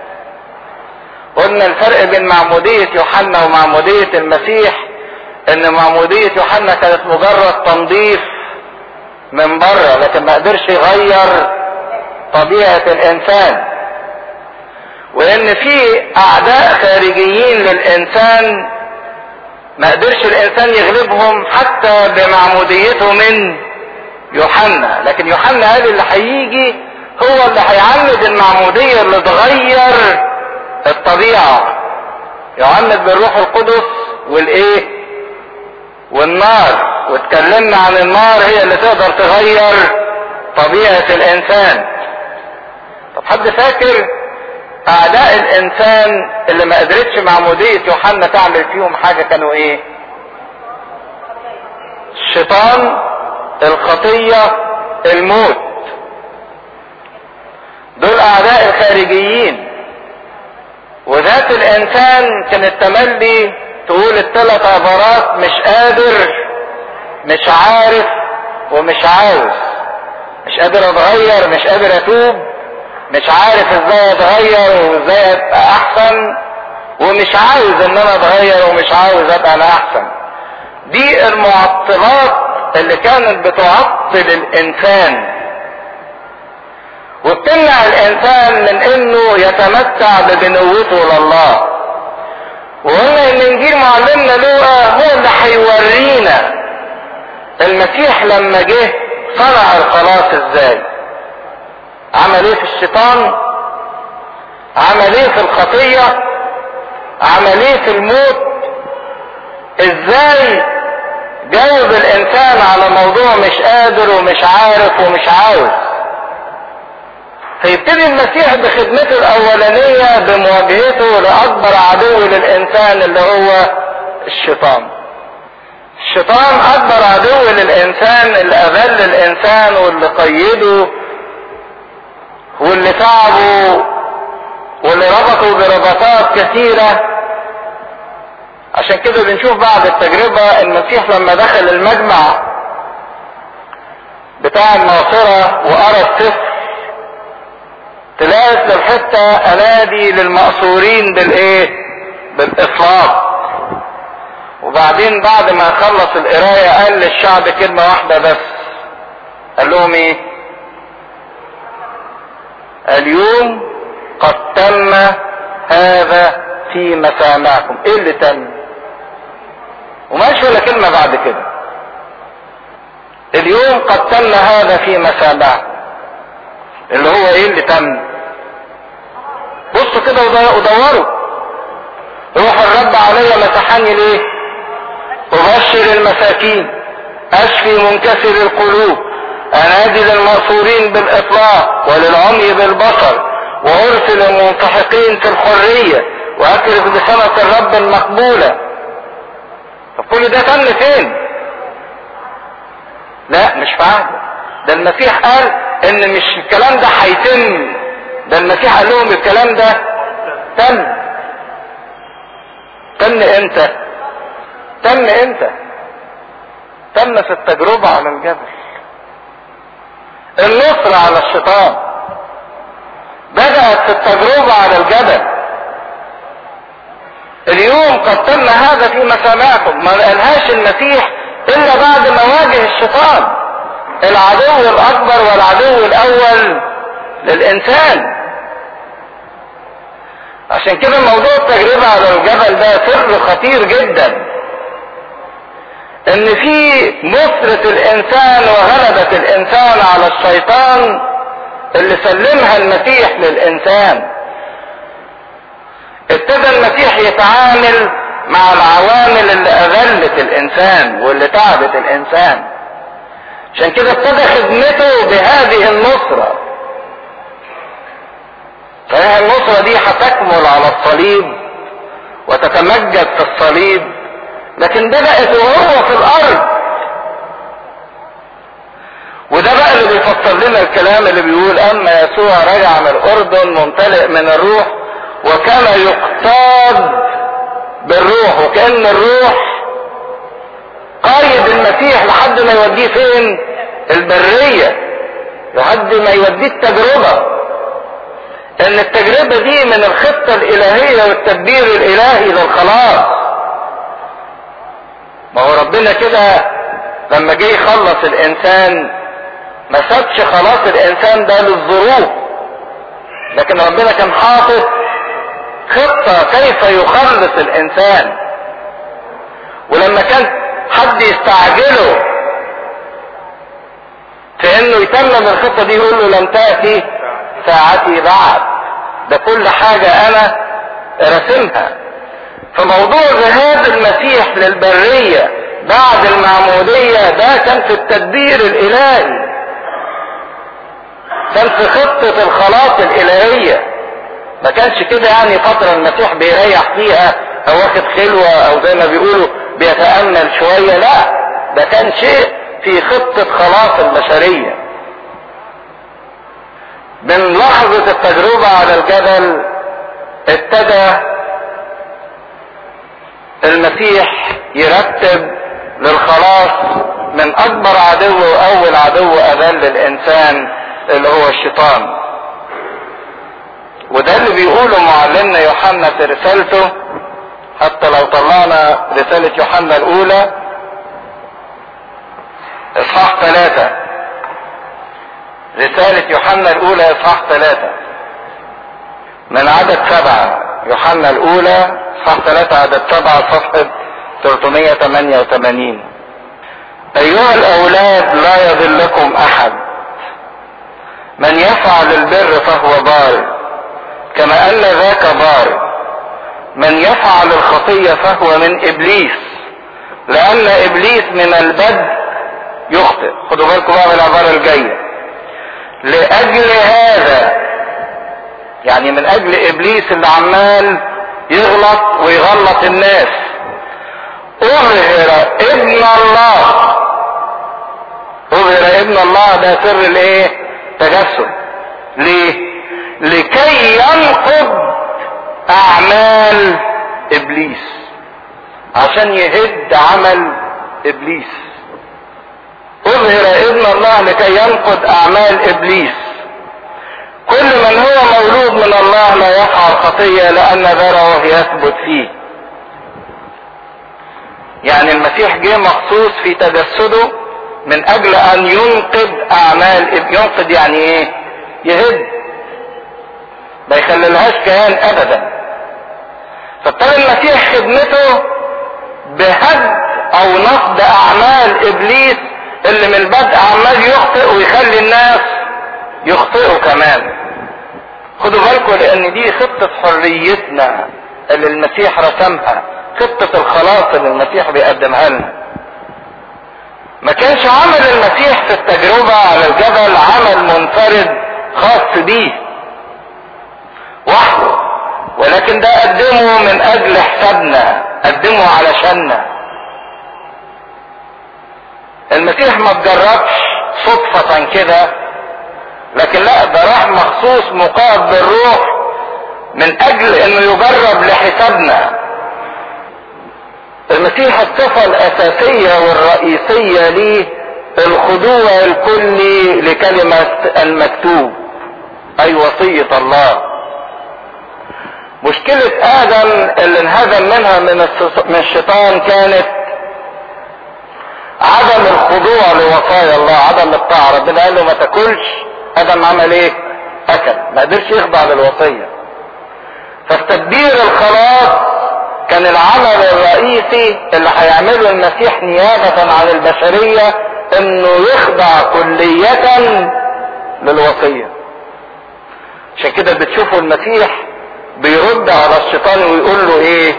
قلنا الفرق بين معمودية يوحنا ومعمودية المسيح ان معمودية يوحنا كانت مجرد تنظيف من بره، لكن ما قدرش يغير طبيعة الانسان، وان في اعداء خارجيين للانسان ما قدرش الانسان يغلبهم حتى بمعموديته من يوحنا. لكن يوحنا قال اللي هيجي هو اللي هيعمد المعمودية اللي تغير الطبيعة، يعمد بالروح القدس والايه والنار، واتكلمنا عن النار هي اللي تقدر تغير طبيعة الانسان. طب حد فاكر اعداء الانسان اللي ما قدرتش معمودية يوحنا تعمل فيهم حاجة كانوا ايه؟ الشيطان، الخطية، الموت. دول اعداء الخارجيين. وذات الانسان كانت تملي تقول الثلاث عبارات: مش قادر، مش عارف، ومش عاوز. مش قادر اتغير، مش قادر اتوب، مش عارف ازاي اتغير وازاي ابقى احسن، ومش عاوز ان انا اتغير ومش عاوز ابقى انا احسن. دي المعطلات اللي كانت بتعطل الانسان وبتمنع الانسان من انه يتمتع ببنوته لله. وقلنا ان انجيل معلمنا لوقا هو اللي هيورينا المسيح لما جه صنع الخلاص ازاي. عمل ايه في الشيطان، عمل ايه في الخطية، عمل ايه في الموت، ازاي جاوب الانسان على موضوع مش قادر ومش عارف ومش عاوز. فيبتدي المسيح بخدمته الاولانية بمواجهته لاكبر عدو للانسان اللي هو الشيطان. الشيطان اكبر عدو للانسان اللي اذل الانسان واللي قيده واللي تعبه واللي ربطه بربطات كثيرة. عشان كده بنشوف بعد التجربة المسيح لما دخل المجمع بتاع الناصرة وقرا السفر، تلاقي الحتة انادي للمأسورين بالايه؟ بالاطلاق. وبعدين بعد ما خلص القراية قال للشعب كلمة واحدة بس، قال لهم ايه؟ اليوم قد تم هذا في مسامعكم. ايه اللي تم؟ وماشي ولا كلمة بعد كده. اليوم قد تم هذا في مسامعكم، اللي هو ايه اللي تم؟ بصوا كده ودوروا. روح الرب علي مسحني ليه؟ أبشر المساكين، أشفي منكسر القلوب، أنادي للمأسورين بالإطلاق وللعمي بالبصر، وأرسل المنسحقين في الحرية، وأكرز بسنة الرب المقبولة. طب كل ده تم فين؟ لا مش فاهم. ده المسيح قال إن مش الكلام ده هيتم، ده المسيح قال لهم الكلام ده تم. تم امتى؟ تم امتى؟ تم في التجربة على الجبل. النصر على الشيطان بدأت في التجربة على الجبل. اليوم قد تم هذا في مسامعكم، ما قالهاش المسيح الا بعد ما واجه الشيطان العدو الاكبر والعدو الاول للانسان. عشان كده موضوع التجربة على الجبل ده سر خطير جدا، ان في نصرة الانسان وغلبة الانسان على الشيطان اللي سلمها المسيح للانسان. ابتدى المسيح يتعامل مع العوامل اللي اذلت الانسان واللي تعبت الانسان. عشان كده ابتدى خدمته بهذه النصرة. فهي النصرة دي هتكمل على الصليب وتتمجد في الصليب، لكن بدأت وهو في الأرض. وده بقى اللي بيفسر لنا الكلام اللي بيقول اما يسوع رجع من الأردن ممتلئ من الروح وكان يقتاد بالروح، وكأن الروح قايد المسيح لحد ما يوديه فين؟ البرية، لحد ما يوديه التجربة. ان التجربة دي من الخطة الالهية والتدبير الالهي للخلاص. ما هو ربنا كده لما جه يخلص الانسان ما سابش خلاص الانسان ده للظروف، لكن ربنا كان حاطط خطة كيف يخلص الانسان. ولما كان حد يستعجله في انه يتمم الخطة دي يقول له لم تأتي ساعتي بعد، ده كل حاجة انا رسمها. فموضوع ذهاب المسيح للبرية بعد المعمودية ده كان في التدبير الالهي، كان في خطة الخلاص الالهية. ما كانش كده يعني فترة المسيح بيريح فيها او واخد خلوة او زي ما بيقولوا بيتأمل شوية، لا، ده كان شيء في خطة خلاص البشرية. من لحظة التجربة على الجبل ابتدى المسيح يرتب للخلاص من اكبر عدو واول عدو اذل الانسان اللي هو الشيطان. وده اللي بيقوله معلمنا يوحنا في رسالته، حتى لو طلعنا رسالة يوحنا الاولى اصحاح 3، رسالة يوحنا الاولى اصحاح 3 من عدد 7، يوحنا الاولى اصحاح 3 عدد 7 صفحة 388. ايها الاولاد لا يضلكم احد، من يفعل البر فهو بار كما ان ذاك بار، من يفعل الخطية فهو من ابليس لان ابليس من البدء يخطئ. خدوا بالكم بقى من العبارة الجاية، لاجل هذا، يعني من اجل ابليس اللي عمال يغلط ويغلط الناس، اظهر ابن الله. اظهر ابن الله ده سر الايه؟ تجسد. ليه؟ لكي ينقض اعمال ابليس، عشان يهد عمل ابليس. اظهر ابن الله لكي ينقض اعمال ابليس. كل من هو مولود من الله لا يفعل خطية لان ذره يثبت فيه. يعني المسيح جه مخصوص في تجسده من اجل ان ينقض اعمال. ينقض يعني ايه؟ يهد، ما يخللهاش كيان ابدا. فابتدى المسيح خدمته بهد او نقض اعمال ابليس اللي من البدء عمال يخطئ ويخلي الناس يخطئوا كمان. خدوا بالكم لان دي خطة حريتنا اللي المسيح رسمها، خطة الخلاص اللي المسيح بيقدمها لنا. ما كانش عمل المسيح في التجربة على الجبل عمل منفرد خاص بيه وحده، ولكن ده قدمه من اجل حسابنا، قدمه علشاننا. المسيح ما تجربش صدفة كده، لكن لا، ده راح مخصوص مقاد بالروح من اجل انه يجرب لحسابنا. المسيح الصفة الاساسية والرئيسية ليه الخضوع الكلي لكلمة المكتوب، اي وصية الله. مشكلة ادم اللي انهزم منها من الشيطان كانت عدم الخضوع لوصايا الله، عدم الطاعة. ربنا قال له ما تاكلش، ادم عمل ايه؟ اكل، ما قدرش يخضع للوصية. فالتدبير الخلاص كان العمل الرئيسي اللي هيعمله المسيح نيابة عن البشرية، انه يخضع كلية للوصية. عشان كده بتشوفوا المسيح بيرد على الشيطان ويقول له ايه؟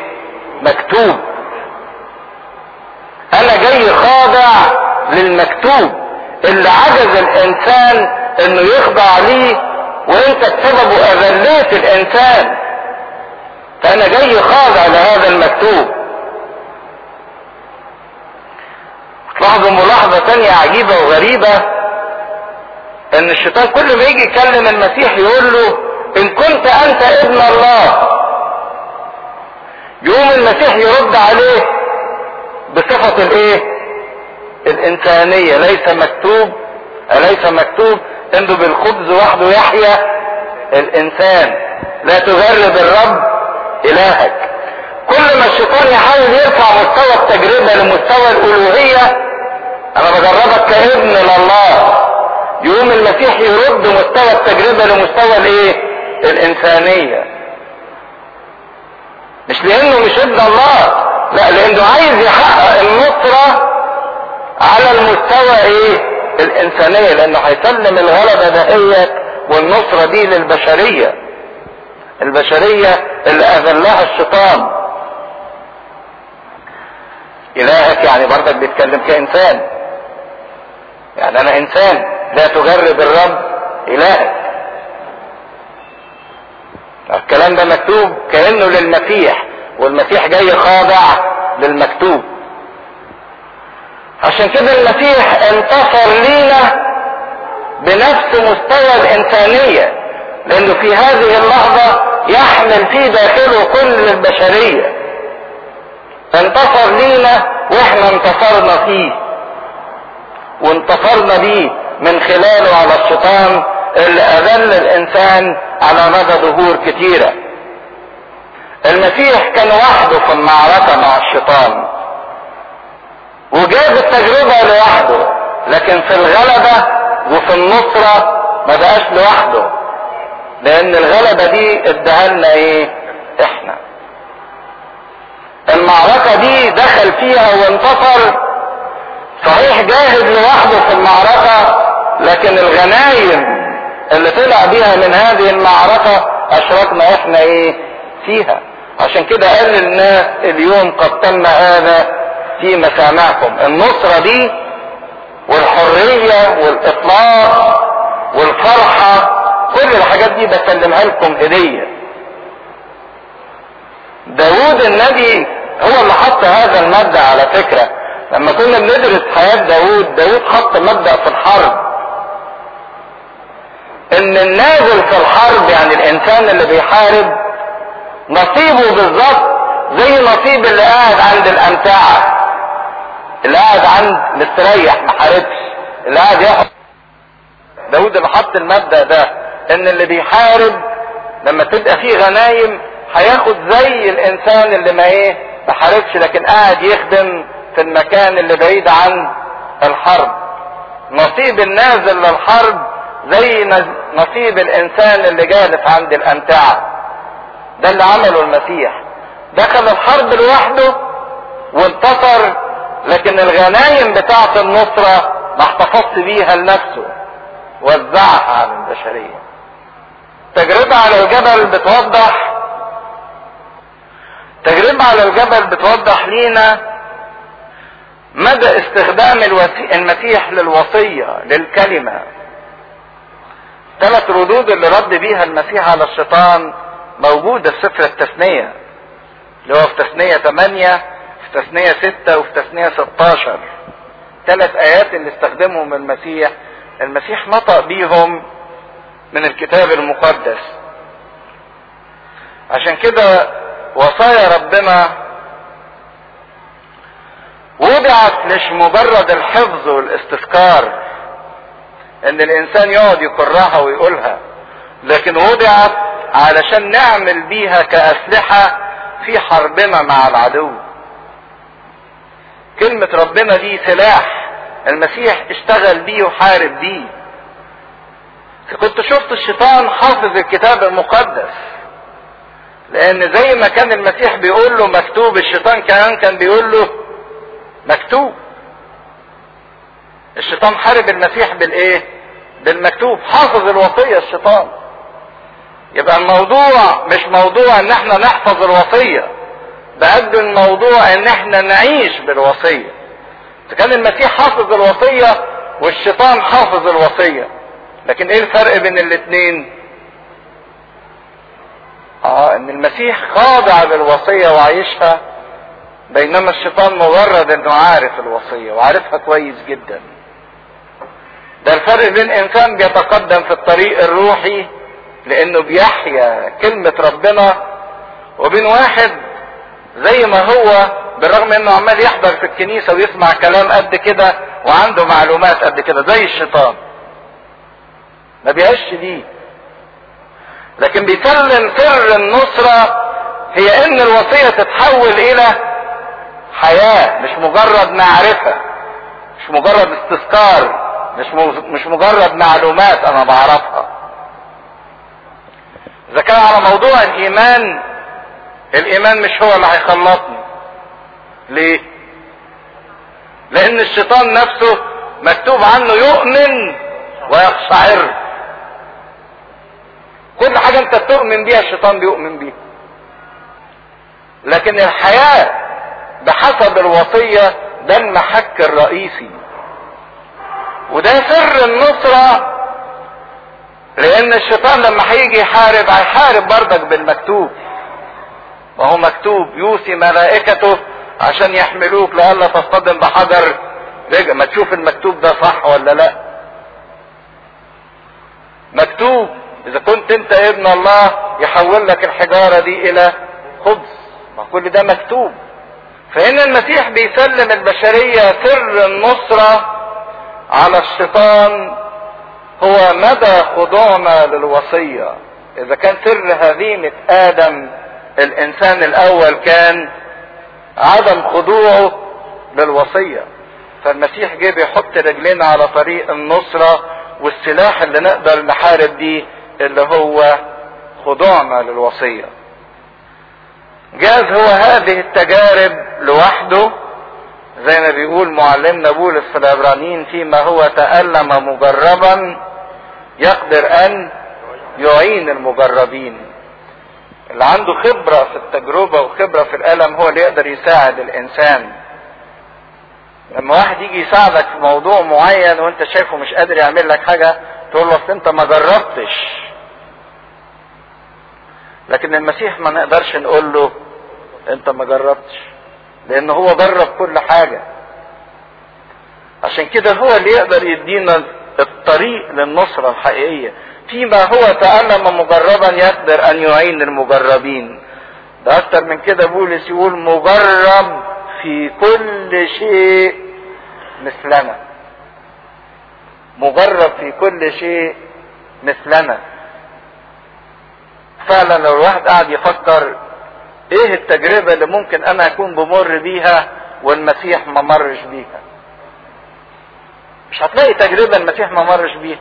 مكتوب. انا جاي خاضع للمكتوب. اللي عجز الانسان انه يخضع ليه، وانت بسببه اذليت الانسان. فانا جاي خاضع لهذا المكتوب. تلاحظوا ملاحظة تانية عجيبة وغريبة، ان الشيطان كل ما يجي يكلم المسيح يقول له ان كنت انت ابن الله، يقوم المسيح يرد عليه بصفة الايه؟ الانسانية. أليس مكتوب انه بالخبز وحده يحيا الانسان، لا تجرب الرب الهك. كل ما الشيطان يحاول يرفع مستوى التجربة لمستوى الالوهية، انا بجربك كابن لله، يقوم المسيح يرد مستوى التجربة لمستوى الايه؟ الانسانية. مش لانه مش ابن الله، لا، لانه عايز يحقق النصرة على المستوى ايه؟ الانسانية، لانه هيسلم الغلبة دهيت والنصرة دي للبشرية، البشرية اللي اذلها الشيطان. الهك يعني برضك بيتكلم كانسان، يعني انا انسان، لا تجرب الرب الهك. الكلام ده مكتوب كأنه للمسيح، والمسيح جاي خاضع للمكتوب. عشان كده المسيح انتصر لينا بنفس مستوى الانسانية، لانه في هذه اللحظة يحمل في داخله كل البشرية. انتصر لينا واحنا انتصرنا فيه، وانتصرنا بيه من خلاله على الشيطان اللي اذل الانسان على مدى دهور كتيرة. المسيح كان وحده في المعركة مع الشيطان، وجاب التجربة لوحده، لكن في الغلبة وفي النصرة ما بقاش لوحده، لان الغلبة دي اداها لنا ايه؟ احنا. المعركة دي دخل فيها وانتصر، صحيح جاهد لوحده في المعركة، لكن الغنايم اللي طلع بيها من هذه المعركة اشركنا احنا ايه؟ فيها. عشان كده قال للناس اليوم قد تم هذا في مسامعكم. النصرة دي والحرية والاطلاق والفرحة، كل الحاجات دي بسلمها لكم هدية. داود النبي هو اللي حط هذا المبدأ على فكرة. لما كنا بندرس حياة داود حط مبدأ في الحرب، ان النازل في الحرب يعني الانسان اللي بيحارب نصيبه بالظبط زي نصيب اللي قاعد عند الامتعة، اللي قاعد عند مستريح ما حاربش، اللي قاعد ياخد. داود اللي حط المبدأ ده، ان اللي بيحارب لما تبقى فيه غنايم هياخد زي الانسان اللي ما حاربش، لكن قاعد يخدم في المكان اللي بعيد عن الحرب. نصيب النازل للحرب زي نصيب الانسان اللي جالس عند الامتعة. ده اللي عمله المسيح، دخل الحرب لوحده وانتصر، لكن الغنايم بتاعة النصرة ما احتفظش بيها لنفسه، وزعها على البشرية. تجربة على الجبل بتوضح لينا مدى استخدام المسيح للوصية للكلمة. 3 ردود اللي رد بيها المسيح على الشيطان موجودة في سفر التثنية، اللي هو في تثنية 8 في تثنية 6 وفي تثنية 16. 3 آيات اللي استخدمهم المسيح نطق بيهم من الكتاب المقدس. عشان كده وصايا ربنا وضعت مش مجرد الحفظ والاستذكار ان الانسان يقعد يقرها ويقولها، لكن وضعت علشان نعمل بيها كأسلحة في حربنا مع العدو. كلمة ربنا دي سلاح المسيح اشتغل بيه وحارب بيه. كنت شفت الشيطان حافظ الكتاب المقدس، لان زي ما كان المسيح بيقول له مكتوب، الشيطان كان بيقول له مكتوب. الشيطان حارب المسيح بالمكتوب، حافظ الوصية الشيطان. يبقى الموضوع مش موضوع ان احنا نحفظ الوصية، بقد الموضوع ان احنا نعيش بالوصية. كان المسيح حافظ الوصية والشيطان حافظ الوصية. لكن ايه الفرق بين الاتنين؟ ان المسيح خاضع للوصية وعايشها، بينما الشيطان مجرد انه عارف الوصية وعارفها كويس جدا. ده الفرق بين انسان بيتقدم في الطريق الروحي لانه بيحيا كلمة ربنا، وبين واحد زي ما هو بالرغم انه عمال يحضر في الكنيسة ويسمع كلام قد كده وعنده معلومات قد كده زي الشيطان، ما بيعيش دي. لكن بيسلم سر النصرة هي ان الوصية تتحول الى حياة، مش مجرد معرفة، مش مجرد استذكار، مش مجرد معلومات انا بعرفها. اذا كان على موضوع الايمان مش هو اللي هيخلصني. ليه؟ لان الشيطان نفسه مكتوب عنه يؤمن ويقشعر. كل حاجة انت بتؤمن بيها الشيطان بيؤمن بيها. لكن الحياة بحسب الوصية ده المحك الرئيسي، وده سر النصرة. لان الشيطان لما هيجي يحارب هيحارب برضك بالمكتوب، وهو مكتوب يوصي ملائكته عشان يحملوك لئلا تصطدم بحجر. رجع ما تشوف المكتوب ده صح ولا لا. مكتوب اذا كنت انت ابن الله يحول لك الحجارة دي الى خبز، ما كل ده مكتوب. فإن المسيح بيسلم البشرية سر النصرة على الشيطان هو مدى خضوعنا للوصية. اذا كان سر هزيمة ادم الانسان الاول كان عدم خضوعه للوصية، فالمسيح جه بيحط رجلنا على طريق النصرة، والسلاح اللي نقدر نحارب بيه اللي هو خضوعنا للوصية. جاز هو هذه التجارب لوحده زي ما بيقول معلمنا بولس في العبرانيين فيما هو تألم مجربا يقدر ان يعين المجربين. اللي عنده خبرة في التجربة وخبرة في الألم هو اللي يقدر يساعد الإنسان. لما واحد يجي يساعدك في موضوع معين وانت شايفه مش قادر يعمل لك حاجة تقول له انت ما جربتش. لكن المسيح ما نقدرش نقول له انت ما جربتش، لان هو جرب كل حاجة. عشان كده هو اللي يقدر يدينا الطريق للنصرة الحقيقية. فيما هو تألم مجربا يقدر ان يعين المجربين. ده اكتر من كده بولس يقول مجرب في كل شيء مثلنا. مجرب في كل شيء مثلنا. فعلا لو الواحد قاعد يفكر ايه التجربة اللي ممكن انا اكون بمر بيها والمسيح ما مرش بيها، مش هتلاقي تجربة المسيح ما مرش بيها.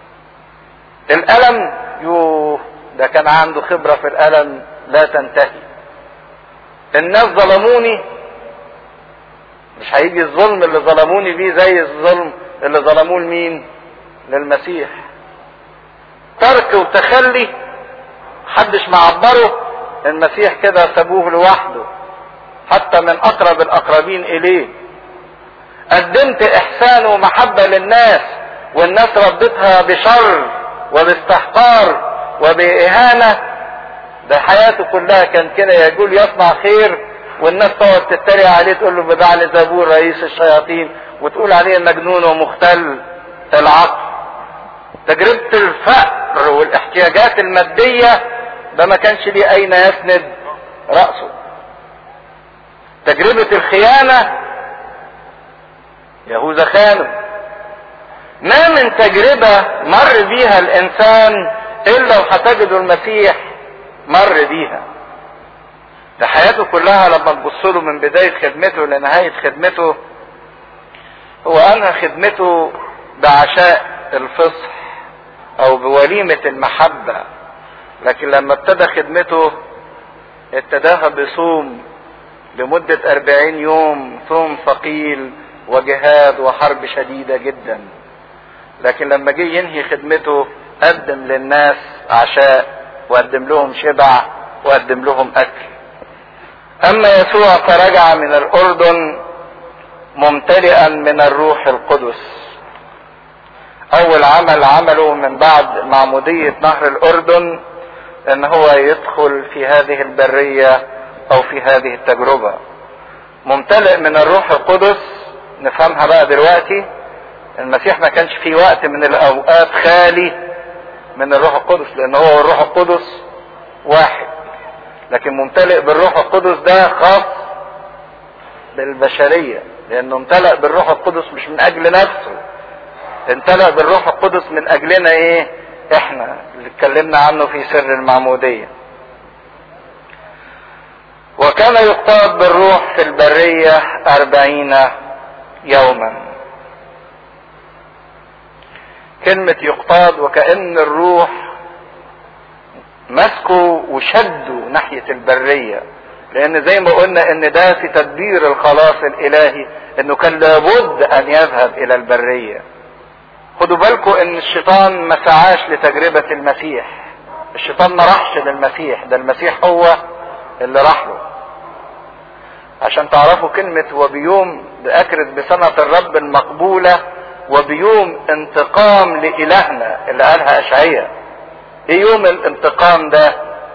الألم يوه ده كان عنده خبرة في الألم لا تنتهي. الناس ظلموني، مش هيجي الظلم اللي ظلموني بيه زي الظلم اللي ظلموه لمين؟ للمسيح. ترك وتخلي محدش معبره، المسيح كده سابوه لوحده حتى من اقرب الاقربين اليه. قدمت احسان ومحبة للناس والناس ردتها بشر وباستحقار وبإهانة. ده حياته كلها كان كده، يقول يصنع خير والناس تقعد تتريق عليه تقول له ببعل زبور رئيس الشياطين، وتقول عليه مجنون ومختل العقل. تجربة الفقر والاحتياجات المادية ده ما كانش ليه اين يسند رأسه. تجربة الخيانة يهوذا خانه. ما من تجربة مر بيها الانسان الا وهتجدوا المسيح مر بيها. ده حياته كلها لما تبص له من بداية خدمته لنهاية خدمته، هو انهى خدمته بعشاء الفصح او بوليمة المحبة. لكن لما ابتدى خدمته ابتداها بصوم لمدة 40 يوم، صوم ثقيل وجهاد وحرب شديدة جدا. لكن لما جه ينهي خدمته قدم للناس عشاء وقدم لهم شبع وقدم لهم اكل. اما يسوع فرجع من الاردن ممتلئا من الروح القدس. اول عمل عمله من بعد معمودية نهر الاردن ان هو يدخل في هذه البرية او في هذه التجربة ممتلئ من الروح القدس. نفهمها بقى دلوقتي. المسيح ما كانش في وقت من الاوقات خالي من الروح القدس، لان هو والروح القدس واحد، لكن ممتلئ بالروح القدس ده خاص بالبشرية، لانه امتلأ بالروح القدس مش من اجل نفسه، امتلأ بالروح القدس من اجلنا ايه؟ احنا اللي اتكلمنا عنه في سر المعمودية. وكان يقتاد بالروح في البرية 40 يوما. كلمة يقتاد وكأن الروح مسكه وشده ناحية البرية، لان زي ما قلنا ان ده في تدبير الخلاص الالهي انه كان لابد ان يذهب الى البرية. خدوا بالكم ان الشيطان ما سعاش لتجربة المسيح، الشيطان ما راحش للمسيح، ده المسيح هو اللي راح له. عشان تعرفوا كلمة وبيوم بأكرد بسنة الرب المقبولة، وبيوم انتقام لإلهنا اللي قالها أشعياء. ايه يوم الانتقام ده؟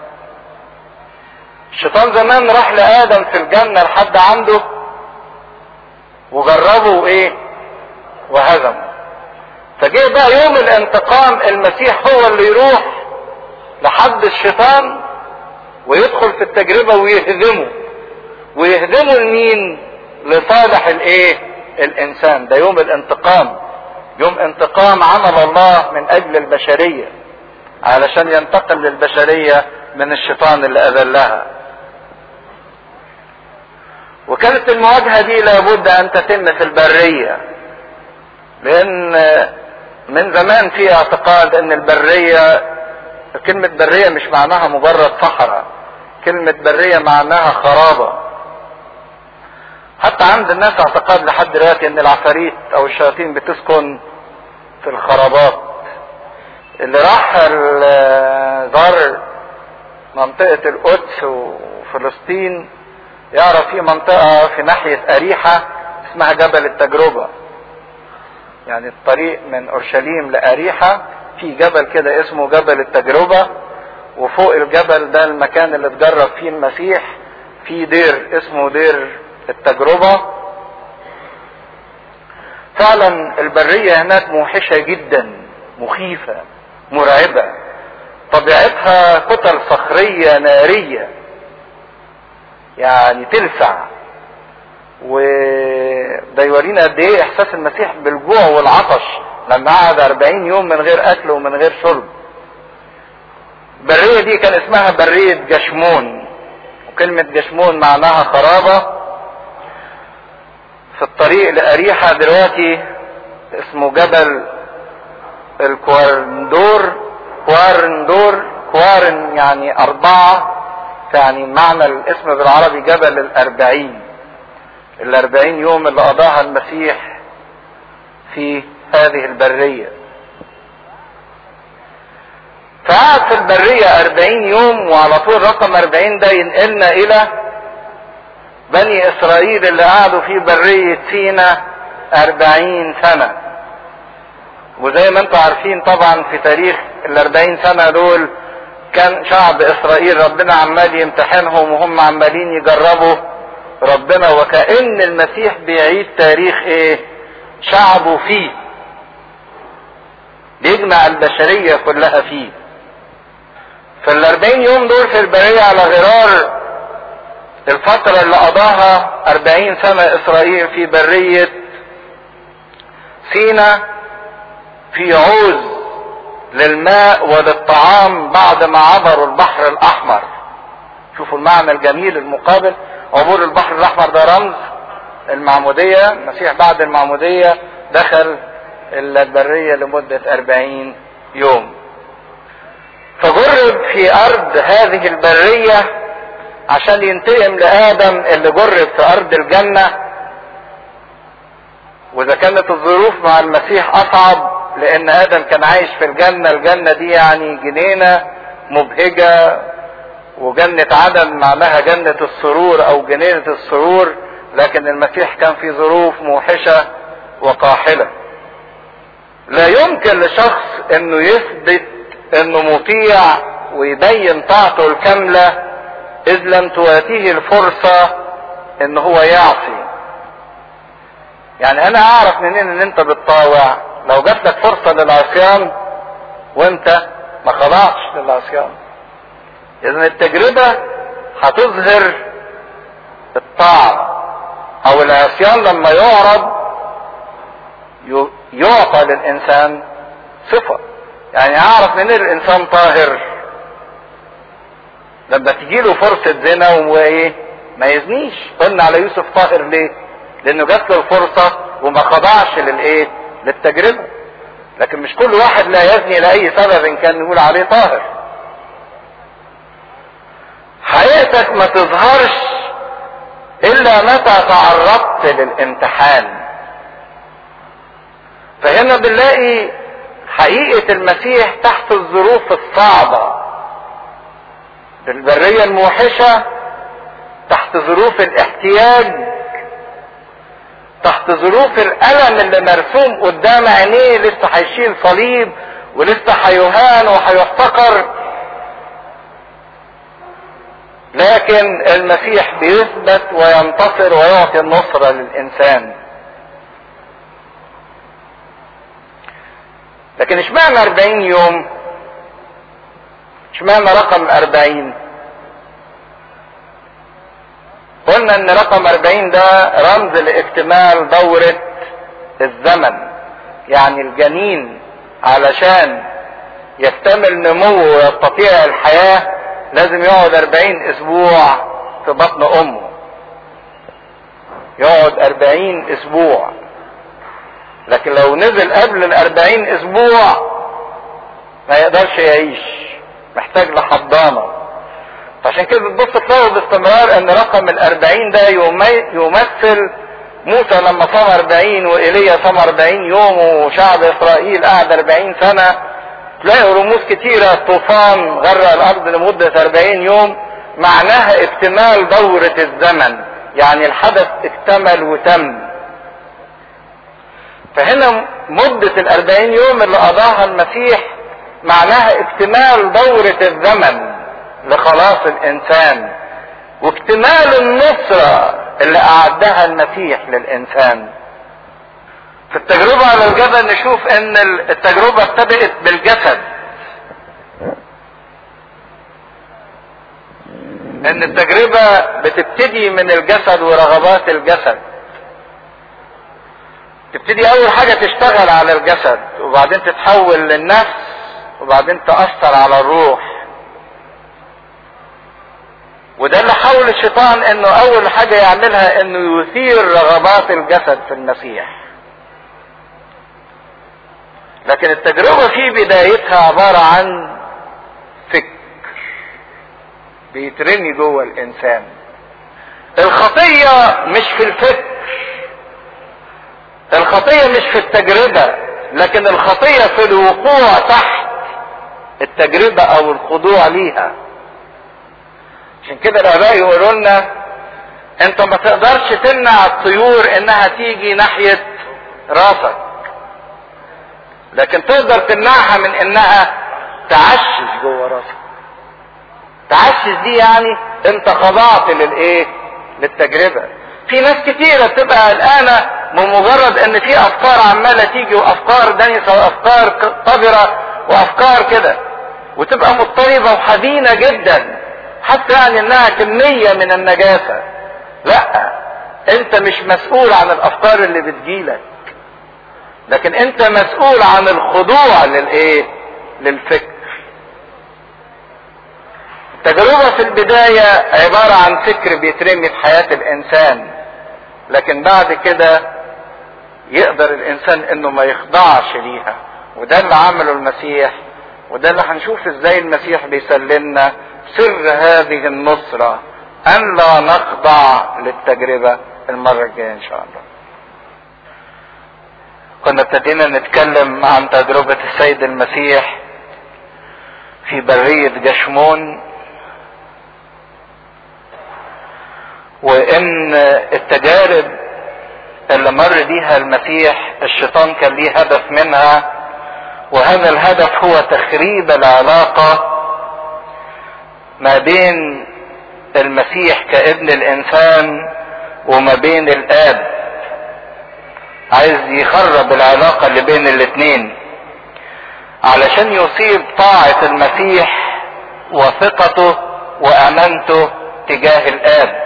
الشيطان زمان راح لآدم في الجنة لحد عنده وجربه ايه؟ وهزمه. فجه بقى يوم الانتقام المسيح هو اللي يروح لحد الشيطان ويدخل في التجربة ويهزمه. ويهزمه لمين؟ لصالح الايه؟ الانسان. ده يوم الانتقام، يوم انتقام عمل الله من اجل البشرية علشان ينتقم للبشرية من الشيطان اللي اذلها. وكانت المواجهة دي لابد ان تتم في البرية، لان من زمان في اعتقاد ان البرية، كلمة برية مش معناها مجرد صحراء، كلمة برية معناها خرابة. حتى عند الناس اعتقاد لحد دلوقتي ان العفاريت او الشياطين بتسكن في الخرابات. اللي راح زار منطقة القدس وفلسطين يعرف في منطقة في ناحية أريحة اسمها جبل التجربة. يعني الطريق من أورشليم لأريحة في جبل كده اسمه جبل التجربة، وفوق الجبل ده المكان اللي اتجرب فيه المسيح، في دير اسمه دير التجربة. فعلا البرية هناك موحشة جدا، مخيفة، مرعبة، طبيعتها كتل صخرية نارية يعني تلسع. وده يورينا قد ايه احساس المسيح بالجوع والعطش لما قعد 40 يوم من غير اكل ومن غير شرب. البرية دي كان اسمها برية جشمون، وكلمة جشمون معناها خرابة. في الطريق لأريحة دلوقتي اسمه جبل الكوارندور، كوارن يعني 4، يعني معنى الاسم بالعربي جبل 40 يوم اللي قضاها المسيح في هذه البرية. فقعد في البرية 40 يوم، وعلى طول رقم 40 ده ينقلنا الى بني اسرائيل اللي قعدوا في برية سينا 40 سنة. وزي ما انتم عارفين طبعا في تاريخ 40 سنة دول كان شعب اسرائيل ربنا عمال يمتحنهم وهم عمالين يجربوا ربنا، وكأن المسيح بيعيد تاريخ ايه؟ شعبه فيه، بيجمع البشرية كلها فيه. فال40 يوم دول في البرية على غرار الفترة اللي قضاها 40 سنة اسرائيل في برية سينا، في عوز للماء وللطعام بعد ما عبروا البحر الاحمر. شوفوا المعنى الجميل المقابل. عبور البحر الاحمر ده رمز المعمودية. المسيح بعد المعمودية دخل البرية لمدة 40 يوم. فجرب في ارض هذه البرية عشان ينتقم لآدم اللي جرب في ارض الجنة. واذا كانت الظروف مع المسيح اصعب لان ادم كان عايش في الجنة، الجنة دي يعني جنينة مبهجة، وجنة عدن معناها جنة السرور او جنينة السرور، لكن المسيح كان في ظروف موحشة وقاحلة. لا يمكن لشخص انه يثبت انه مطيع ويبين طاعته الكاملة اذ لم تواتيه الفرصة ان هو يعصي. يعني انا اعرف منين ان انت بتطاوع؟ لو جات لك فرصة للعصيان وانت ما خضعتش للعصيان. اذا التجربة هتظهر الطاعة او العصيان لما يعرض يعطى للانسان صفة. يعني اعرف منين الانسان طاهر؟ لما تجيله فرصة زنا وايه ما يزنيش. قلنا على يوسف طاهر ليه؟ لانه جات له الفرصة وما خضعش للايه؟ للتجربة. لكن مش كل واحد لا يزني لاي سبب إن كان نقول عليه طاهر. حقيقتك ما تظهرش الا متى تعرضت للامتحان. فهنا بنلاقي حقيقة المسيح تحت الظروف الصعبة، بالبرية الموحشة، تحت ظروف الاحتياج، تحت ظروف الألم اللي مرسوم قدام عينيه، لسه هيشيل صليب ولسه هيهان وهيحتقر، لكن المسيح بيثبت وينتصر ويعطي النصرة للإنسان. لكن اشمعنى 40 يوم؟ اشمعنى رقم 40؟ قلنا ان رقم 40 ده رمز لاكتمال دورة الزمن. يعني الجنين علشان يكتمل نموه ويستطيع الحياة لازم يقعد 40 اسبوع في بطن امه. يقعد 40 اسبوع. لكن لو نزل قبل 40 اسبوع ما يقدرش يعيش، محتاج لحضانة. عشان كده بتبص تلاقوا باستمرار ان رقم 40 ده يمثل موسى لما صام 40 وإيليا صام 40 يوم وشعب اسرائيل قعد 40 سنة. تلاقوا رموز كتيرة، الطوفان غرق الارض لمدة 40 يوم، معناها اكتمال دورة الزمن، يعني الحدث اكتمل وتم. فهنا مدة 40 يوم اللي قضاها المسيح معناها اكتمال دورة الزمن لخلاص الانسان، واكتمال النصرة اللي اعدها المسيح للانسان. في التجربة على الجبل نشوف ان التجربة ابتدأت بالجسد، ان التجربة بتبتدي من الجسد ورغبات الجسد. تبتدي اول حاجة تشتغل على الجسد، وبعدين تتحول للنفس، وبعدين تأثر على الروح. وده اللي حاول الشيطان انه اول حاجة يعملها انه يثير رغبات الجسد في المسيح. لكن التجربة في بدايتها عبارة عن فكر بيترمي جوه الانسان. الخطية مش في الفكر، الخطية مش في التجربة، لكن الخطية في الوقوع تحت التجربة او الخضوع ليها. عشان كده الاباء يقولوا لنا انت ما تقدرش تمنع الطيور انها تيجي ناحية راسك، لكن تقدر تمنعها من انها تعشش جوه راسك. تعشش دي يعني انت خضعت للايه؟ للتجربة. في ناس كتيرة بتبقى قلقانة من مجرد ان في افكار عمالة تيجي، وافكار دنسة وافكار قذرة وافكار كده، وتبقى مضطربة وحزينة جدا، حتى يعني انها كمية من النجاسة. لا، انت مش مسؤول عن الافكار اللي بتجيلك، لكن انت مسؤول عن الخضوع للايه؟ للفكر. التجربة في البداية عبارة عن فكر بيترمي في حياة الانسان، لكن بعد كده يقدر الانسان انه ما يخضعش ليها. وده اللي عمله المسيح، وده اللي هنشوف ازاي المسيح بيسلمنا سر هذه النصرة، ان لا نخضع للتجربة. المرة الجاية ان شاء الله. كنا ابتدينا نتكلم عن تجربة السيد المسيح في برية جشمون، وان التجارب اللي مر بيها المسيح الشيطان كان ليه هدف منها وهذا الهدف هو تخريب العلاقة ما بين المسيح كابن الانسان وما بين الاب. عايز يخرب العلاقة اللي بين الاتنين علشان يصيب طاعة المسيح وثقته وامانته تجاه الاب.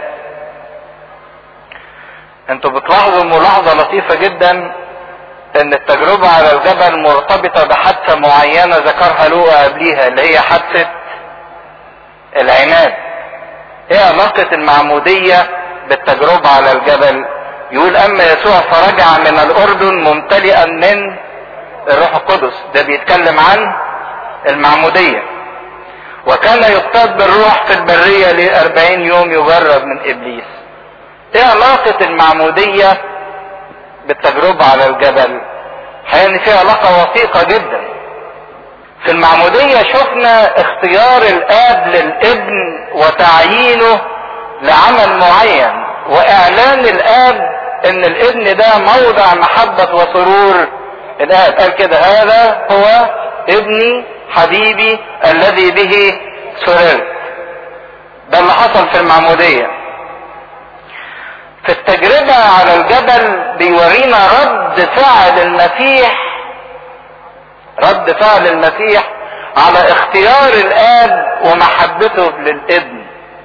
انتوا بتلاحظوا ملاحظة لطيفة جدا ان التجربة على الجبل مرتبطة بحادثة معينة ذكرها لوقا قبليها، اللي هي حادثة العناد. ايه علاقة المعمودية بالتجربة على الجبل؟ يقول اما يسوع فرجع من الاردن ممتلئا من الروح القدس، ده بيتكلم عن المعمودية. وكان يقتاد بالروح في البرية ل40 يوم يجرب من ابليس. ايه علاقة المعمودية بالتجربة على الجبل؟ حقيقة فيها علاقة وثيقة جدا. في المعمودية شفنا اختيار الاب للابن وتعيينه لعمل معين، واعلان الاب ان الابن ده موضع محبة وسرور الاب. قال كده هذا هو ابني حبيبي الذي به سررت. ده اللي حصل في المعمودية. في التجربة على الجبل بيورينا رد فعل المسيح على اختيار الاب ومحبته للابن.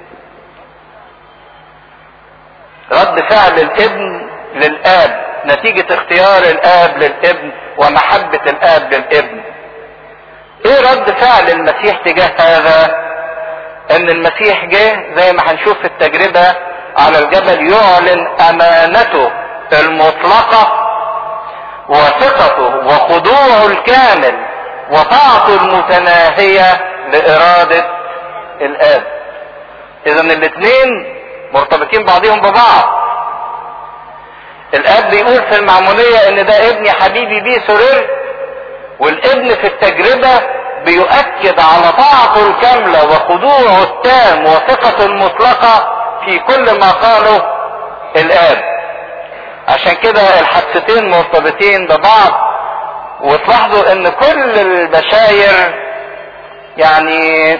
رد فعل الابن للاب نتيجة اختيار الاب للابن ومحبة الاب للابن. ايه رد فعل المسيح تجاه هذا؟ ان المسيح جه زي ما هنشوف في التجربة على الجبل يعلن امانته المطلقة وثقته وخضوعه الكامل وطاعته المتناهية لإرادة الآب. إذا الاثنين مرتبطين بعضهم ببعض. الآب بيقول في المعمودية إن ده ابني حبيبي بيه سررت، والابن في التجربة بيؤكد على طاعته الكاملة وخضوعه التام وثقته المطلقة في كل ما قاله الآب. عشان كده الحادثتين مرتبطين ببعض. وتلاحظوا ان كل البشاير يعني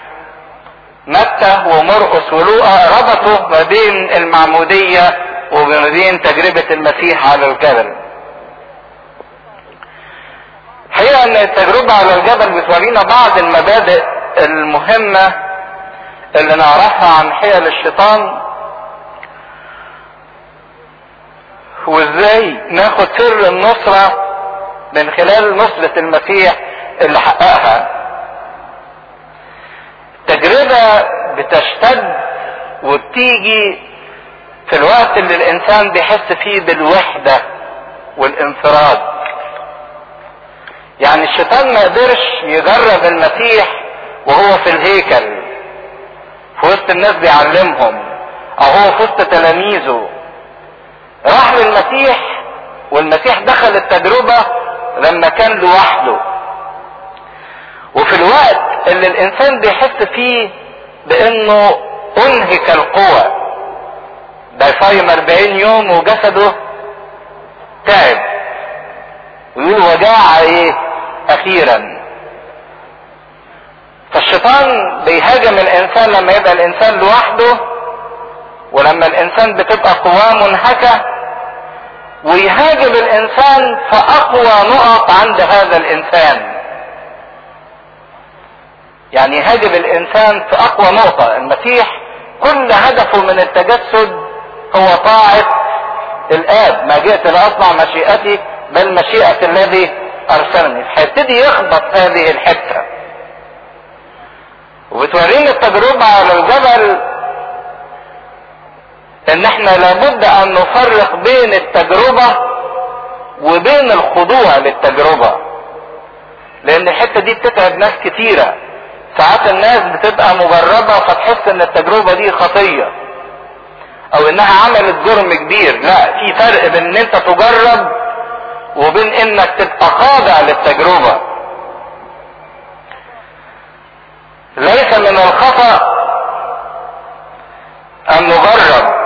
متى ومرقس ولوقا ربطوا ما بين المعمودية وما بين تجربة المسيح على الجبل. الحقيقة ان التجربة على الجبل بتورينا بعض المبادئ المهمة اللي نعرفها عن حيل الشيطان، وازاي ناخد سر النصرة من خلال نصرة المسيح اللي حققها. التجربة بتشتد وبتيجي في الوقت اللي الانسان بيحس فيه بالوحدة والانفراد. يعني الشيطان ما قدرش يجرب المسيح وهو في الهيكل في وسط الناس بيعلمهم، او هو في وسط تلاميذه. راح للمسيح والمسيح دخل التجربة لما كان لوحده. وفي الوقت اللي الانسان بيحس فيه بانه انهك القوى، ده صايم 40 يوم وجسده تعب، ويقول وجاع ايه اخيرا. فالشيطان بيهاجم الانسان لما يبقى الانسان لوحده، ولما الانسان بتبقى قواه منهكة، ويهاجم الانسان في اقوى نقط عند هذا الانسان. يعني يهاجم الانسان في اقوى نقطة. المسيح كل هدفه من التجسد هو طاعة الاب. ما جئت لاصنع مشيئتي بل مشيئة الذي ارسلني. هيبتدي يخبط هذه الحتة. وبتورينا التجربة على الجبل ان احنا لابد ان نفرق بين التجربة وبين الخضوع للتجربة، لان الحتة دي بتتعب ناس كتيرة. ساعات الناس بتبقى مجربة فتحس ان التجربة دي خطية او انها عملت جرم كبير. لا، في فرق بين ان انت تجرب وبين انك تبقى خاضع للتجربة. ليس من الخطأ ان نجرب.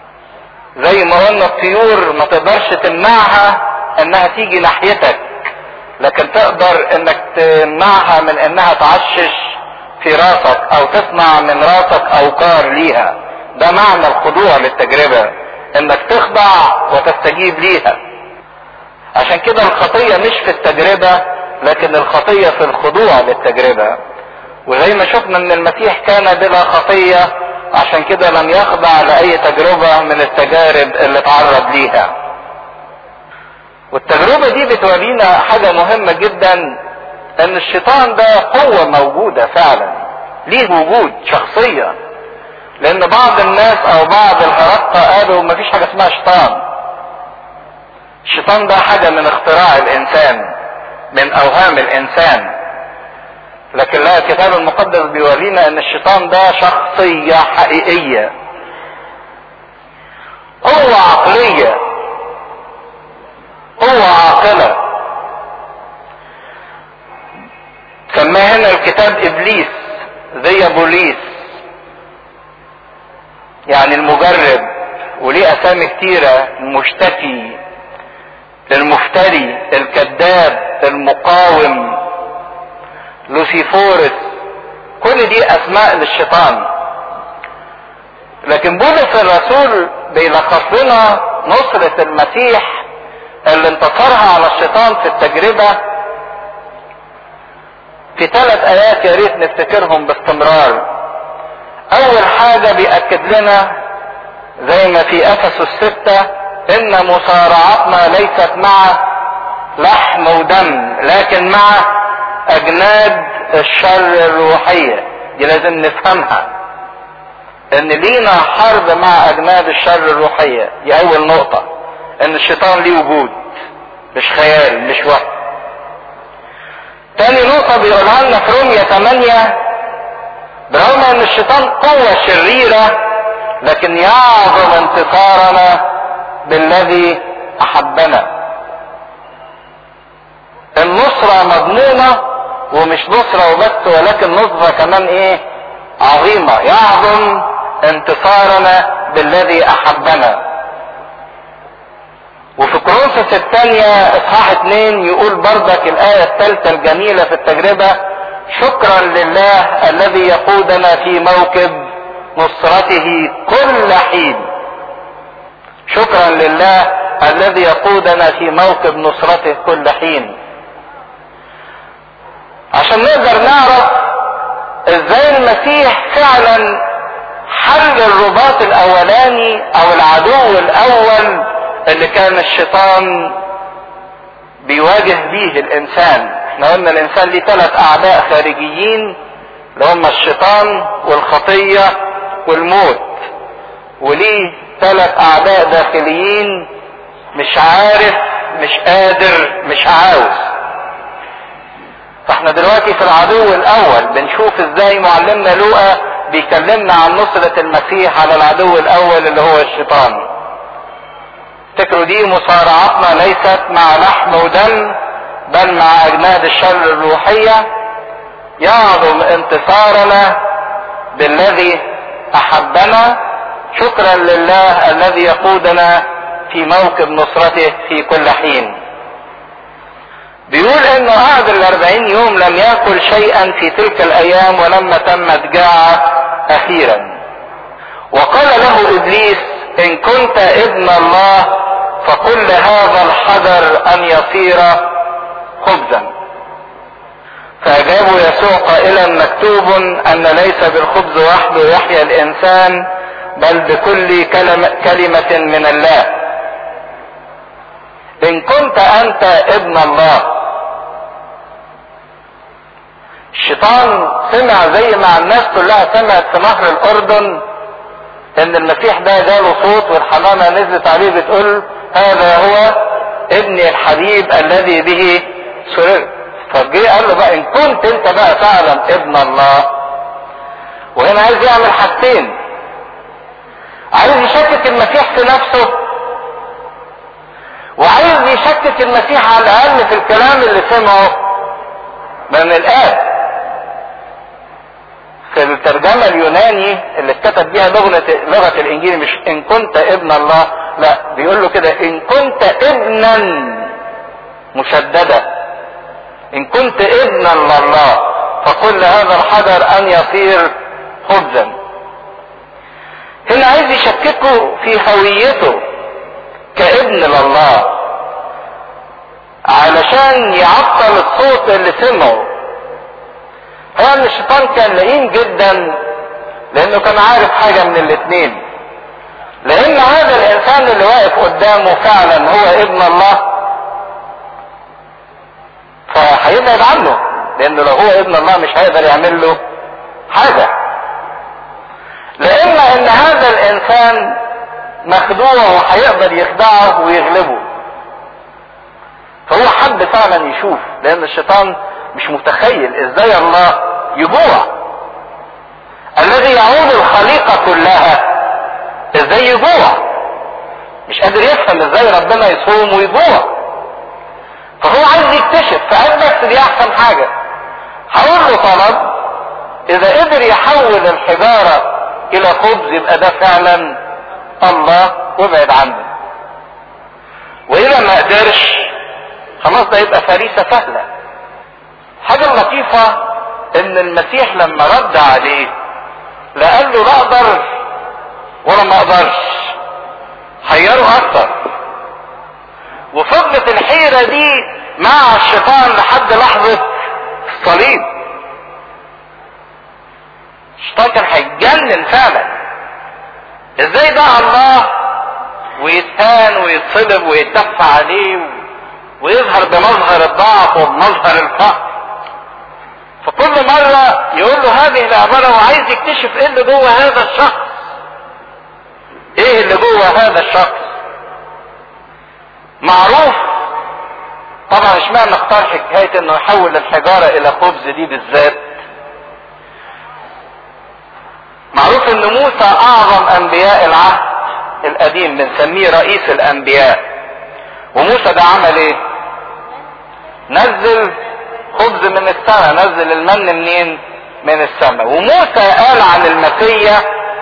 زي ما قلنا الطيور ما تقدرش تمنعها انها تيجي ناحيتك لكن تقدر انك تمنعها من انها تعشش في راسك او تصنع من راسك اوقار ليها. ده معنى الخضوع للتجربة، انك تخضع وتستجيب ليها. عشان كده الخطية مش في التجربة، لكن الخطية في الخضوع للتجربة. وزي ما شفنا ان المسيح كان بلا خطية، عشان كده لم يخضع لأي تجربة من التجارب اللي تعرض ليها. والتجربة دي بتورينا حاجة مهمة جدا، ان الشيطان ده قوة موجودة فعلا، ليه وجود شخصية. لان بعض الناس او بعض الهرطة قالوا مفيش حاجة اسمها شيطان. الشيطان ده حاجة من اختراع الانسان، من اوهام الانسان. لكن لا، الكتاب المقدس بيورينا ان الشيطان ده شخصية حقيقية، قوة عقلية، قوة عاقلة. سماه هنا الكتاب ابليس، زي بوليس، يعني المجرب، وليه اسامي كتيرة: المشتكي، المفتري، الكذاب، المقاوم، لوسيفورس. كل دي اسماء للشيطان. لكن بولس الرسول بيلخص لنا نصرة المسيح اللي انتصرها على الشيطان في التجربة في 3 آيات يا ريت نفتكرهم باستمرار. اول حاجة بيأكد لنا زي ما في افسس 6: ان مصارعتنا ليست مع لحم ودم، لكن مع اجناد الشر الروحية. دي لازم نفهمها، ان لينا حرب مع اجناد الشر الروحية. دي اول نقطة، ان الشيطان ليه وجود، مش خيال، مش وهم. تاني نقطة بيقولها لنا في رومية 8: برغم ان الشيطان قوة شريرة، لكن يعظم انتصارنا بالذي احبنا. النصرة مضمونة، ومش نصرة وبس، ولكن نصرة كمان عظيمة. يعظم انتصارنا بالذي احبنا. وفي كورنثوس الثانية اصحاح 2 يقول بردك الآية الثالثة الجميلة في التجربة: شكرا لله الذي يقودنا في موكب نصرته كل حين. شكرا لله الذي يقودنا في موكب نصرته كل حين. عشان نقدر نعرف ازاي المسيح فعلا حل الرباط الاولاني او العدو الاول اللي كان الشيطان بيواجه بيه الانسان. احنا قلنا الانسان ليه 3 اعداء خارجيين، اللي هم الشيطان والخطية والموت. وليه 3 اعداء داخليين: مش عارف، مش قادر، مش عاوز. فاحنا دلوقتي في العدو الاول بنشوف ازاي معلمنا لوقا بيكلمنا عن نصرة المسيح على العدو الاول اللي هو الشيطان. افتكروا دي: مصارعتنا ليست مع لحم ودم، بل مع اجناد الشر الروحية. يعظم انتصارنا بالذي احبنا. شكرا لله الذي يقودنا في موكب نصرته في كل حين. بيقول انه قعد 40 يوم لم يأكل شيئا في تلك الايام، ولما تمت جاع اخيرا. وقال له ابليس: ان كنت ابن الله فقل لهذا الحجر ان يصير خبزا. فاجابه يسوع قائلا: مكتوب ان ليس بالخبز وحده يحيا الانسان، بل بكل كلمة من الله. ان كنت انت ابن الله. الشيطان سمع زي ما الناس كلها سمعت في نهر الاردن ان المسيح ده جاله صوت والحمامة نزلت عليه بتقول: هذا هو ابني الحبيب الذي به سررت. فجي قال له بقى: ان كنت انت بقى فعلا ابن الله. وهنا عايز يعمل حاجتين: عايز يشكك المسيح في نفسه، وعايز يشكك المسيح على الاقل في الكلام اللي سمعه من الآب. في الترجمة اليوناني اللي اتكتب بيها لغة الانجيل مش ان كنت ابن الله، لا، بيقول له كده: ان كنت ابنا مشددة. ان كنت ابنا لله فقل لهذا الحجر ان يصير خبزا. هنا عايز يشككه في هويته كابن لله علشان يعطل الصوت اللي سمعه. هو ان الشيطان كان لئيم جدا لانه كان عارف حاجة من الاتنين، لان هذا الانسان اللي واقف قدامه فعلا هو ابن الله فهيبعد عنه، لانه لو هو ابن الله مش هيقدر يعمل له حاجة. لإما ان هذا الانسان مخدوع وهيقدر يخدعه ويغلبه. فهو حب فعلا يشوف، لان الشيطان مش متخيل ازاي الله يجوع، الذي يعول الخليقة كلها ازاي يجوع. مش قادر يفهم ازاي ربنا يصوم ويجوع. فهو عايز يكتشف، فقال بس دي احسن حاجة، هقول له طلب اذا قدر يحول الحجارة الى خبز يبقى ده فعلا الله وابعد عنه، واذا ما قدرش خلاص ده يبقى فريسة سهلة. حاجة لطيفة ان المسيح لما رد عليه لا قال له لا اقدر ولا ما اقدرش، حيره اكتر. وفضلت الحيرة دي مع الشيطان لحد لحظة الصليب. الشيطان كان هيتجنن فعلا، ازاي ده الله ويتهان ويتصلب ويتدفع عليه ويظهر بمظهر الضعف وبمظهر الفقر. فكل مرة يقول له هذه العبارة وعايز يكتشف ايه اللي جوه هذا الشخص، ايه اللي جوه هذا الشخص. معروف طبعا اشمعنى اختار حكاية انه يحول الحجارة الى خبز دي بالذات. معروف ان موسى اعظم انبياء العهد القديم، بنسميه رئيس الانبياء. وموسى ده عمل ايه؟ نزل خبز من السماء، نزل المن منين؟ من السماء. وموسى قال عن المسيح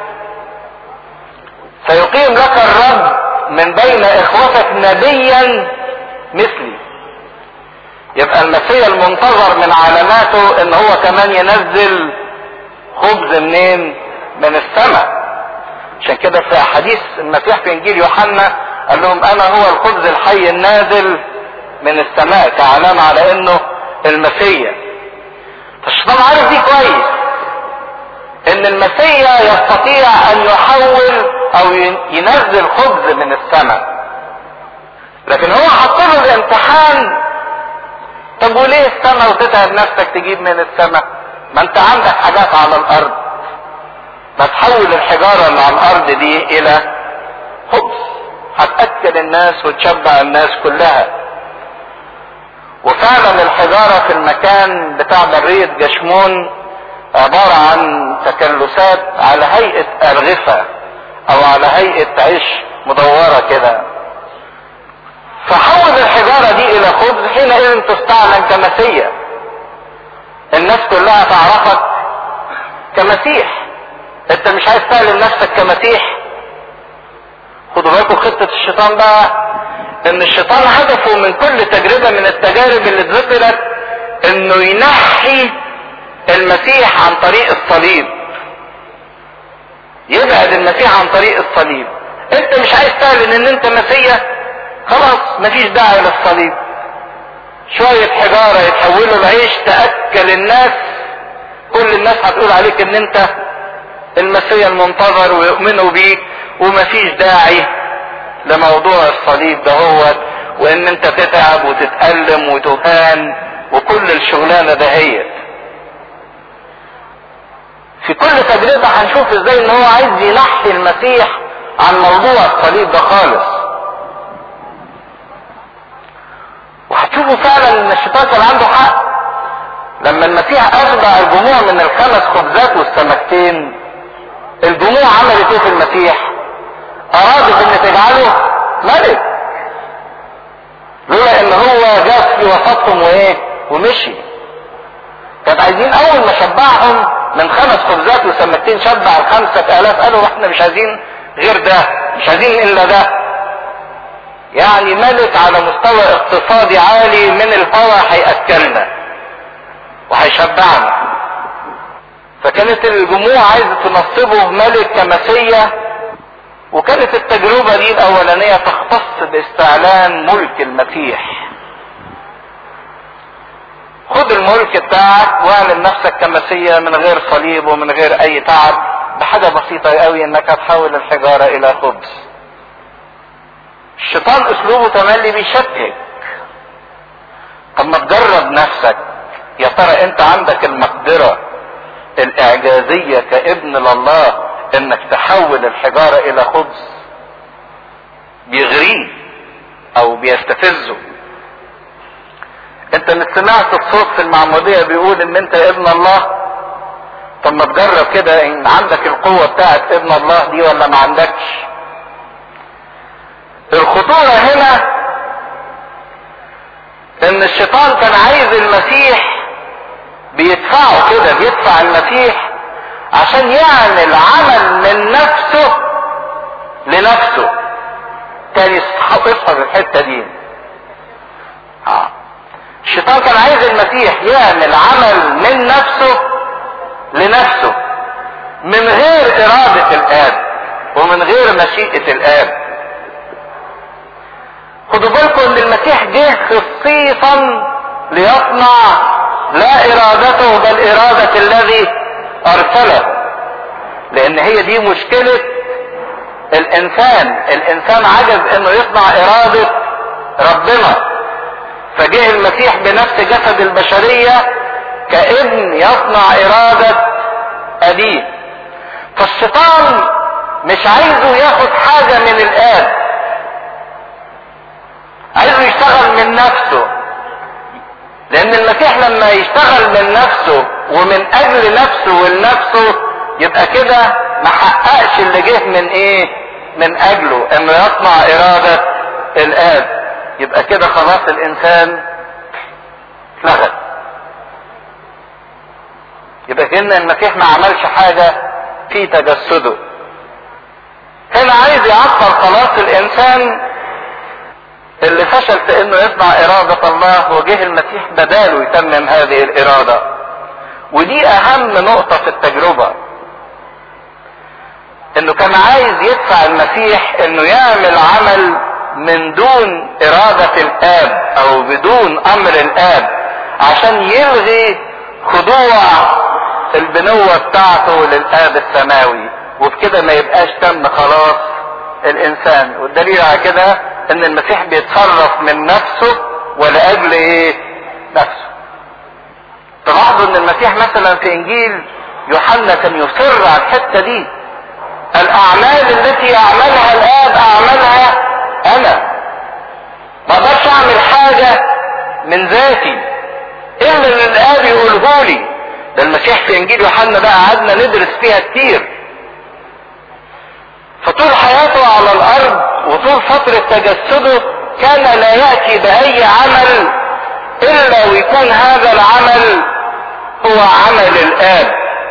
سيقيم لك الرب من بين اخوتك نبيا مثلي. يبقى المسيح المنتظر من علاماته ان هو كمان ينزل خبز منين؟ من السماء. عشان كده في حديث المسيح في انجيل يوحنا قال لهم انا هو الخبز الحي النازل من السماء، كعلامة على انه المسيح. فالشيطان عارف دي كويس ان المسيح يستطيع ان يحول او ينزل خبز من السماء، لكن هو حط له الامتحان. طب وليه السماء وتتعب نفسك تجيب من السماء؟ ما انت عندك حاجات على الارض، ما تحول الحجارة اللي على الارض دي الى خبز هتأكل الناس وتشبع الناس كلها. وفعلا الحجارة في المكان بتاع برية جشمون عبارة عن تكلسات على هيئة أرغفة او على هيئة عيش مدورة كده. فحول الحجارة دي الى خبز، حينئذ تستعلن كمسيح. الناس كلها تعرفك كمسيح. انت مش عايز تعلن نفسك كمسيح؟ خدوا بالكم خطة الشيطان بقى، ان الشيطان هدفه من كل تجربة من التجارب اللي اتذكرت انه ينحي المسيح عن طريق الصليب، يبعد المسيح عن طريق الصليب. انت مش عايز تعلن ان انت مسيح، خلاص مفيش داعي للصليب. شوية حجارة يتحولوا لعيش تأكل الناس، كل الناس هتقول عليك ان انت المسيح المنتظر ويؤمنوا بيك، ومفيش داعي لموضوع الصليب دهوت، وان انت تتعب وتتألم وتهان وكل الشغلانة دهيت. في كل تجربة هنشوف ازاي ان هو عايز ينحي المسيح عن موضوع الصليب ده خالص. وهتشوفوا فعلا ان الشيطان كان عنده حق لما المسيح اشبع الجموع من الخمس خبزات والسمكتين. الجموع عملت ايه في المسيح؟ ارادت ان تجعله ملك، لولا ان هو جاء في وسطهم وايه ومشي. كانت عايزين اول ما شبعهم من 5 خبزات وسمكتين شبع 5000، قالوا احنا مش عايزين غير ده، مش عايزين الا ده. يعني ملك على مستوى اقتصادي عالي من الهوى هيأكلنا، وهيشبعنا. فكانت الجموع عايزة تنصبه ملك كمسيا، وكانت التجربة دي الاولانية تختص باستعلان ملك المسيح. خد الملك بتاعك واعلن نفسك كمسيا من غير صليب ومن غير اي تعب، بحاجة بسيطة قوي انك هتحول الحجارة الى خبز. الشيطان اسلوبه تملي بيشكك. طب ما تجرب نفسك، يا ترى انت عندك المقدرة الاعجازية كابن لله انك تحول الحجارة الى خبز؟ بيغريه او بيستفزه. انت اللي سمعت الصوت في المعمودية بيقول ان انت ابن الله. طب ما تجرب كده ان عندك القوة بتاعت ابن الله دي ولا ما عندكش. الخطورة هنا ان الشيطان كان عايز المسيح، بيدفعه كده، بيدفع المسيح عشان يعمل عمل من نفسه لنفسه. تاني افهم الحتة دي. الشيطان كان عايز المسيح يعمل عمل من نفسه لنفسه، من غير إرادة الآب ومن غير مشيئة الآب. خدوا بالكم ان المسيح جه خصيصا ليصنع لا ارادته بل ارادة الذي ارسله. لان هي دي مشكلة الانسان عجز انه يصنع ارادة ربنا. فجه المسيح بنفس جسد البشرية كابن يصنع ارادة ابيه. فالشيطان مش عايزه ياخد حاجة من الاب، عايزه يشتغل من نفسه. لان المسيح لما يشتغل من نفسه ومن اجل نفسه ولنفسه يبقى كده ما حققش اللي جه من ايه؟ من اجله، انه يصنع ارادة الاب. يبقى كده خلاص الانسان اتلغى. يبقى كأن المسيح ما عملش حاجة في تجسده. هنا عايز يعطل خلاص الانسان اللي فشل في انه يصنع ارادة الله، وجه المسيح بداله يتمم هذه الارادة. ودي اهم نقطة في التجربة، انه كان عايز يدفع المسيح انه يعمل عمل من دون ارادة الاب او بدون امر الاب، عشان يلغي خضوع البنوة بتاعته للاب السماوي، وبكده ما يبقاش تم خلاص الانسان. والدليل على كده ان المسيح بيتصرف من نفسه ولاجل ايه؟ نفسه. تلاحظوا ان المسيح مثلا في انجيل يوحنا كان يصر على الحته دي. الاعمال التي يعملها الاب اعملها انا. ما اقدرش اعمل حاجه من ذاتي الا اللي الاب يقوله لي. ده المسيح في انجيل يوحنا بقى قعدنا ندرس فيها كتير. فطول حياته على الارض وطول فترة تجسده كان لا يأتي بأي عمل إلا ويكون هذا العمل هو عمل الآب.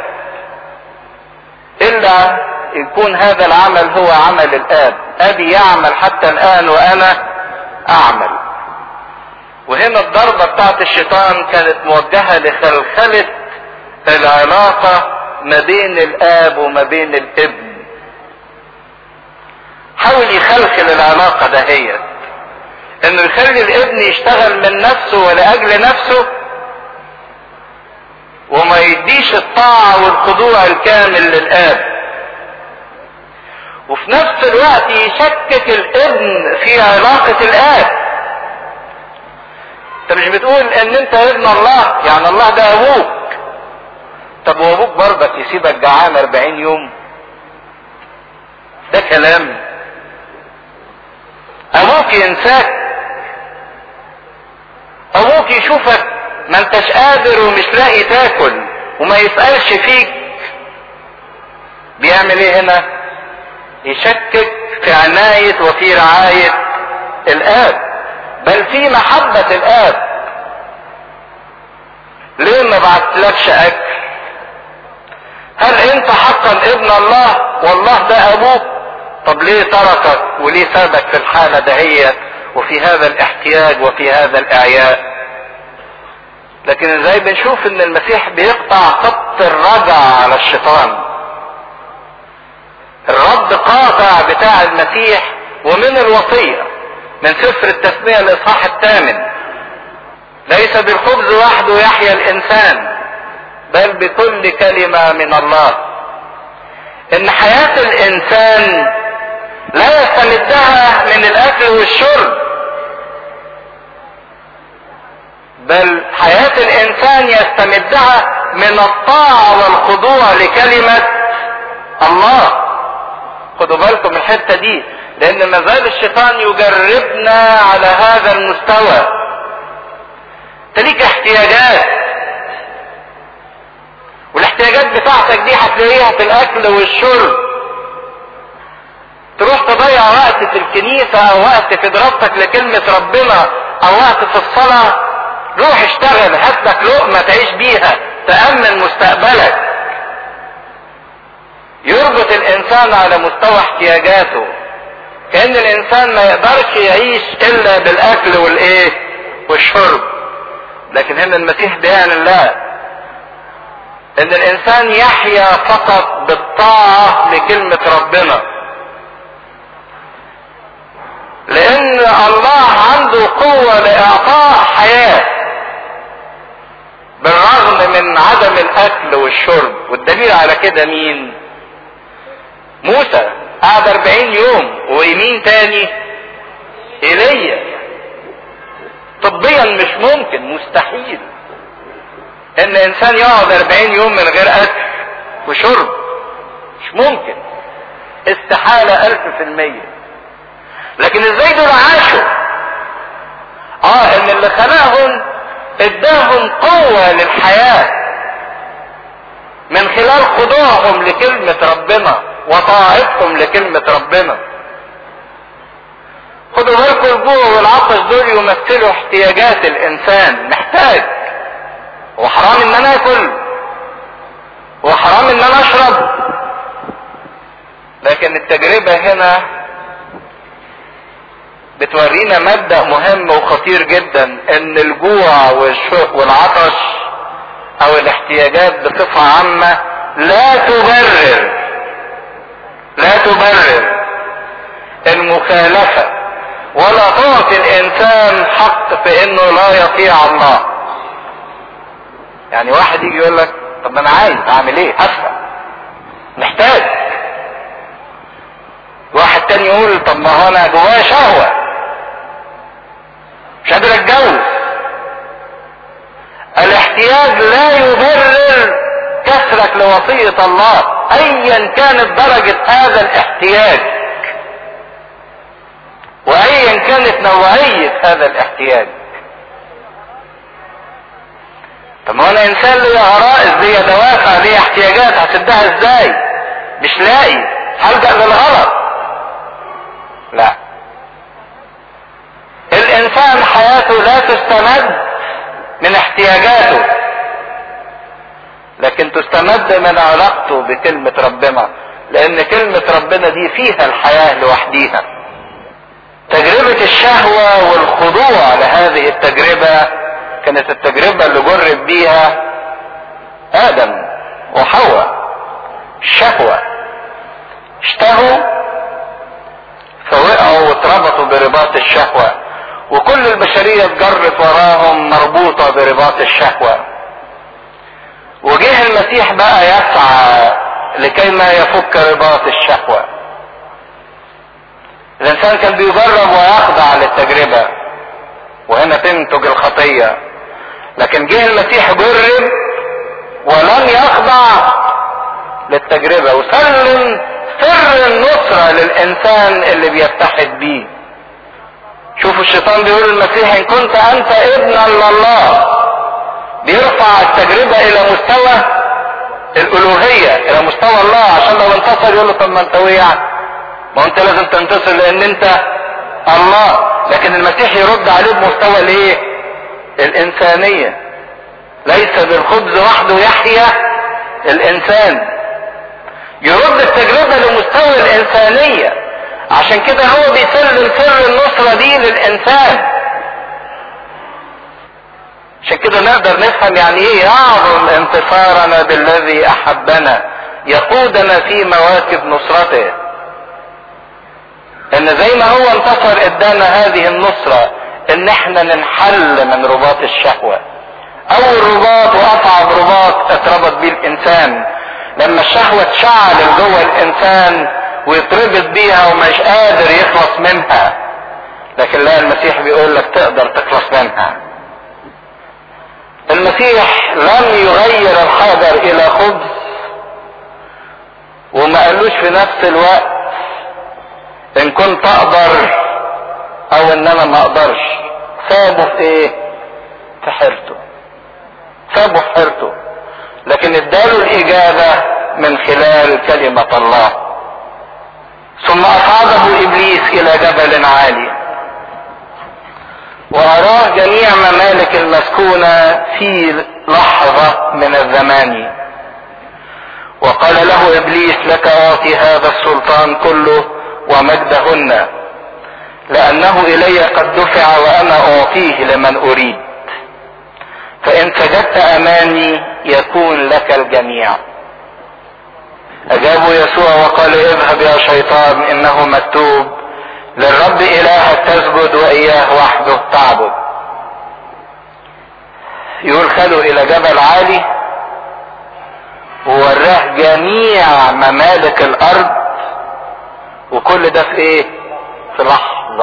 إلا يكون هذا العمل هو عمل الآب. أبي يعمل حتى الآن وأنا أعمل. وهنا الضربة بتاعت الشيطان كانت موجهة لخلخلة العلاقة ما بين الآب وما بين الابن. حاول يخلخل العلاقة دهيت، انه يخلي الابن يشتغل من نفسه ولاجل نفسه، وما يديش الطاعة والخضوع الكامل للاب. وفي نفس الوقت يشكك الابن في علاقة الاب. انت مش بتقول ان انت ابن الله، يعني الله ده ابوك. طب وابوك برضك يسيبك جعان 40 يوم؟ ده كلام؟ ابوك ينساك؟ ابوك يشوفك ما انتش قادر ومش لاقي تاكل وما يسألش فيك؟ بيعمل ايه هنا؟ يشكك في عناية وفي رعاية الاب، بل في محبة الاب. ليه ما بعتلكش اكل؟ هل انت حقا ابن الله والله ده ابوك؟ طب ليه تركك وليه سابك في الحالة. الحالة دهية وفي هذا الاحتياج وفي هذا الاعياء. لكن ازاي بنشوف ان المسيح بيقطع خط الرجع على الشيطان. الرد قاطع بتاع المسيح ومن الوصية من سفر التثنية الاصحاح 8: ليس بالخبز وحده يحيا الانسان بل بكل كلمة من الله. ان حياة الانسان لا يستمدها من الاكل والشرب، بل حياة الانسان يستمدها من الطاعة والخضوع لكلمة الله. خدوا بالكم من الحتة دي، لان ما زال الشيطان يجربنا على هذا المستوى. تليك احتياجات، والاحتياجات بتاعتك دي هتلاقيها في الاكل والشرب. تروح تضيع وقت في الكنيسة او وقت في دراستك لكلمة ربنا او وقت في الصلاة، روح اشتغل، هات لك لقمة تعيش بيها تأمن مستقبلك. يربط الانسان على مستوى احتياجاته، كأن الانسان ما يقدرش يعيش الا بالاكل والايه والشرب. لكن هنا المسيح بيعلن لا، ان الانسان يحيا فقط بالطاعة لكلمة ربنا، لان الله عنده قوة لاعطاء حياة بالرغم من عدم الاكل والشرب. والدليل على كده مين؟ موسى قعد 40 يوم، ومين تاني؟ ايليا. طبيا مش ممكن، مستحيل ان انسان يقعد 40 يوم من غير اكل وشرب، مش ممكن، استحالة 1000%. لكن ازاي دول عاشوا؟ ان اللي خلقهم اداهم قوة للحياة من خلال خضوعهم لكلمة ربنا وطاعتهم لكلمة ربنا. خدوا بالكم، الجوع والعطش دول يمثلوا احتياجات الانسان. محتاج، وحرام ان انا اكل، وحرام ان انا اشرب. لكن التجربة هنا بتورينا مبدأ مهم وخطير جدا، ان الجوع والعطش او الاحتياجات بصفة عامة لا تبرر المخالفة، ولا تعطي الانسان حق في انه لا يطيع الله. يعني واحد يجي يقول لك طب ما انا عايز اعمل ايه؟ اسرع، محتاج. واحد تاني يقول طب ما هو انا جوايا شهوة، مش قادر اتجوز. الاحتياج لا يبرر كسرك لوصية الله ايا كانت درجة هذا الاحتياج، وايا كانت نوعية هذا الاحتياج. طب ما انا انسان ليا غرائز، ليا دوافع، ليا احتياجات، هسدها ازاي؟ مش لاقي، هلجأ للغلط. لا، الانسان حياته لا تستمد من احتياجاته، لكن تستمد من علاقته بكلمة ربنا، لان كلمة ربنا دي فيها الحياة لوحديها. تجربة الشهوة والخضوع لهذه التجربة كانت التجربة اللي جرب بيها آدم وحواء. الشهوة، اشتهوا فوقعوا واتربطوا برباط الشهوة، وكل البشرية اتجرت وراهم مربوطة برباط الشهوة. وجه المسيح بقى يسعى لكي ما يفك رباط الشهوة. الانسان كان بيجرب ويخضع للتجربة، وهنا تنتج الخطية. لكن جه المسيح جرب ولم يخضع للتجربة، وسلم سر النصرة للانسان اللي بيتحد بيه. شوفوا الشيطان بيقول للمسيح ان كنت انت ابنا لله، بيرفع التجربة الى مستوى الالوهية، الى مستوى الله، عشان لو انتصر يقول له طب ما انت وقع، ما انت لازم تنتصر لان انت الله. لكن المسيح يرد عليه بمستوى الايه؟ الانسانية. ليس بالخبز وحده يحيا الانسان. يرد التجربة لمستوى الانسانية، عشان كده هو بيسلم سر النصرة دي للانسان. عشان كده نقدر نفهم يعني ايه اعظم انتصارنا بالذي احبنا يقودنا في مواكب نصرته. ان زي ما هو انتصر ادانا هذه النصرة ان احنا ننحل من رباط الشهوة. اول رباط واصعب رباط اتربط بيه الانسان لما الشهوة تشعل جوه الانسان ويتربط بيها ومش قادر يخلص منها. لكن لا، المسيح بيقول لك تقدر تخلص منها. المسيح لم يغير الحجر الى خبز وما قالوش في نفس الوقت ان كنت اقدر او ان انا ما اقدرش. سابه في ايه؟ في حيرته. سابه في حيرته، لكن اداله الاجابة من خلال كلمة الله. ثم اصعده ابليس الى جبل عالي واراه جميع ممالك المسكونة في لحظة من الزمان، وقال له ابليس لك اعطي هذا السلطان كله ومجدهن، لانه الي قد دفع وانا اعطيه لمن اريد، فان سجدت امامي يكون لك الجميع. اجابه يسوع وقال اذهب يا شيطان انه مكتوب للرب الهك تسجد واياه وحده تعبد. يقول خده الى جبل عالي ووراه جميع ممالك الارض، وكل ده في ايه؟ في لحظة.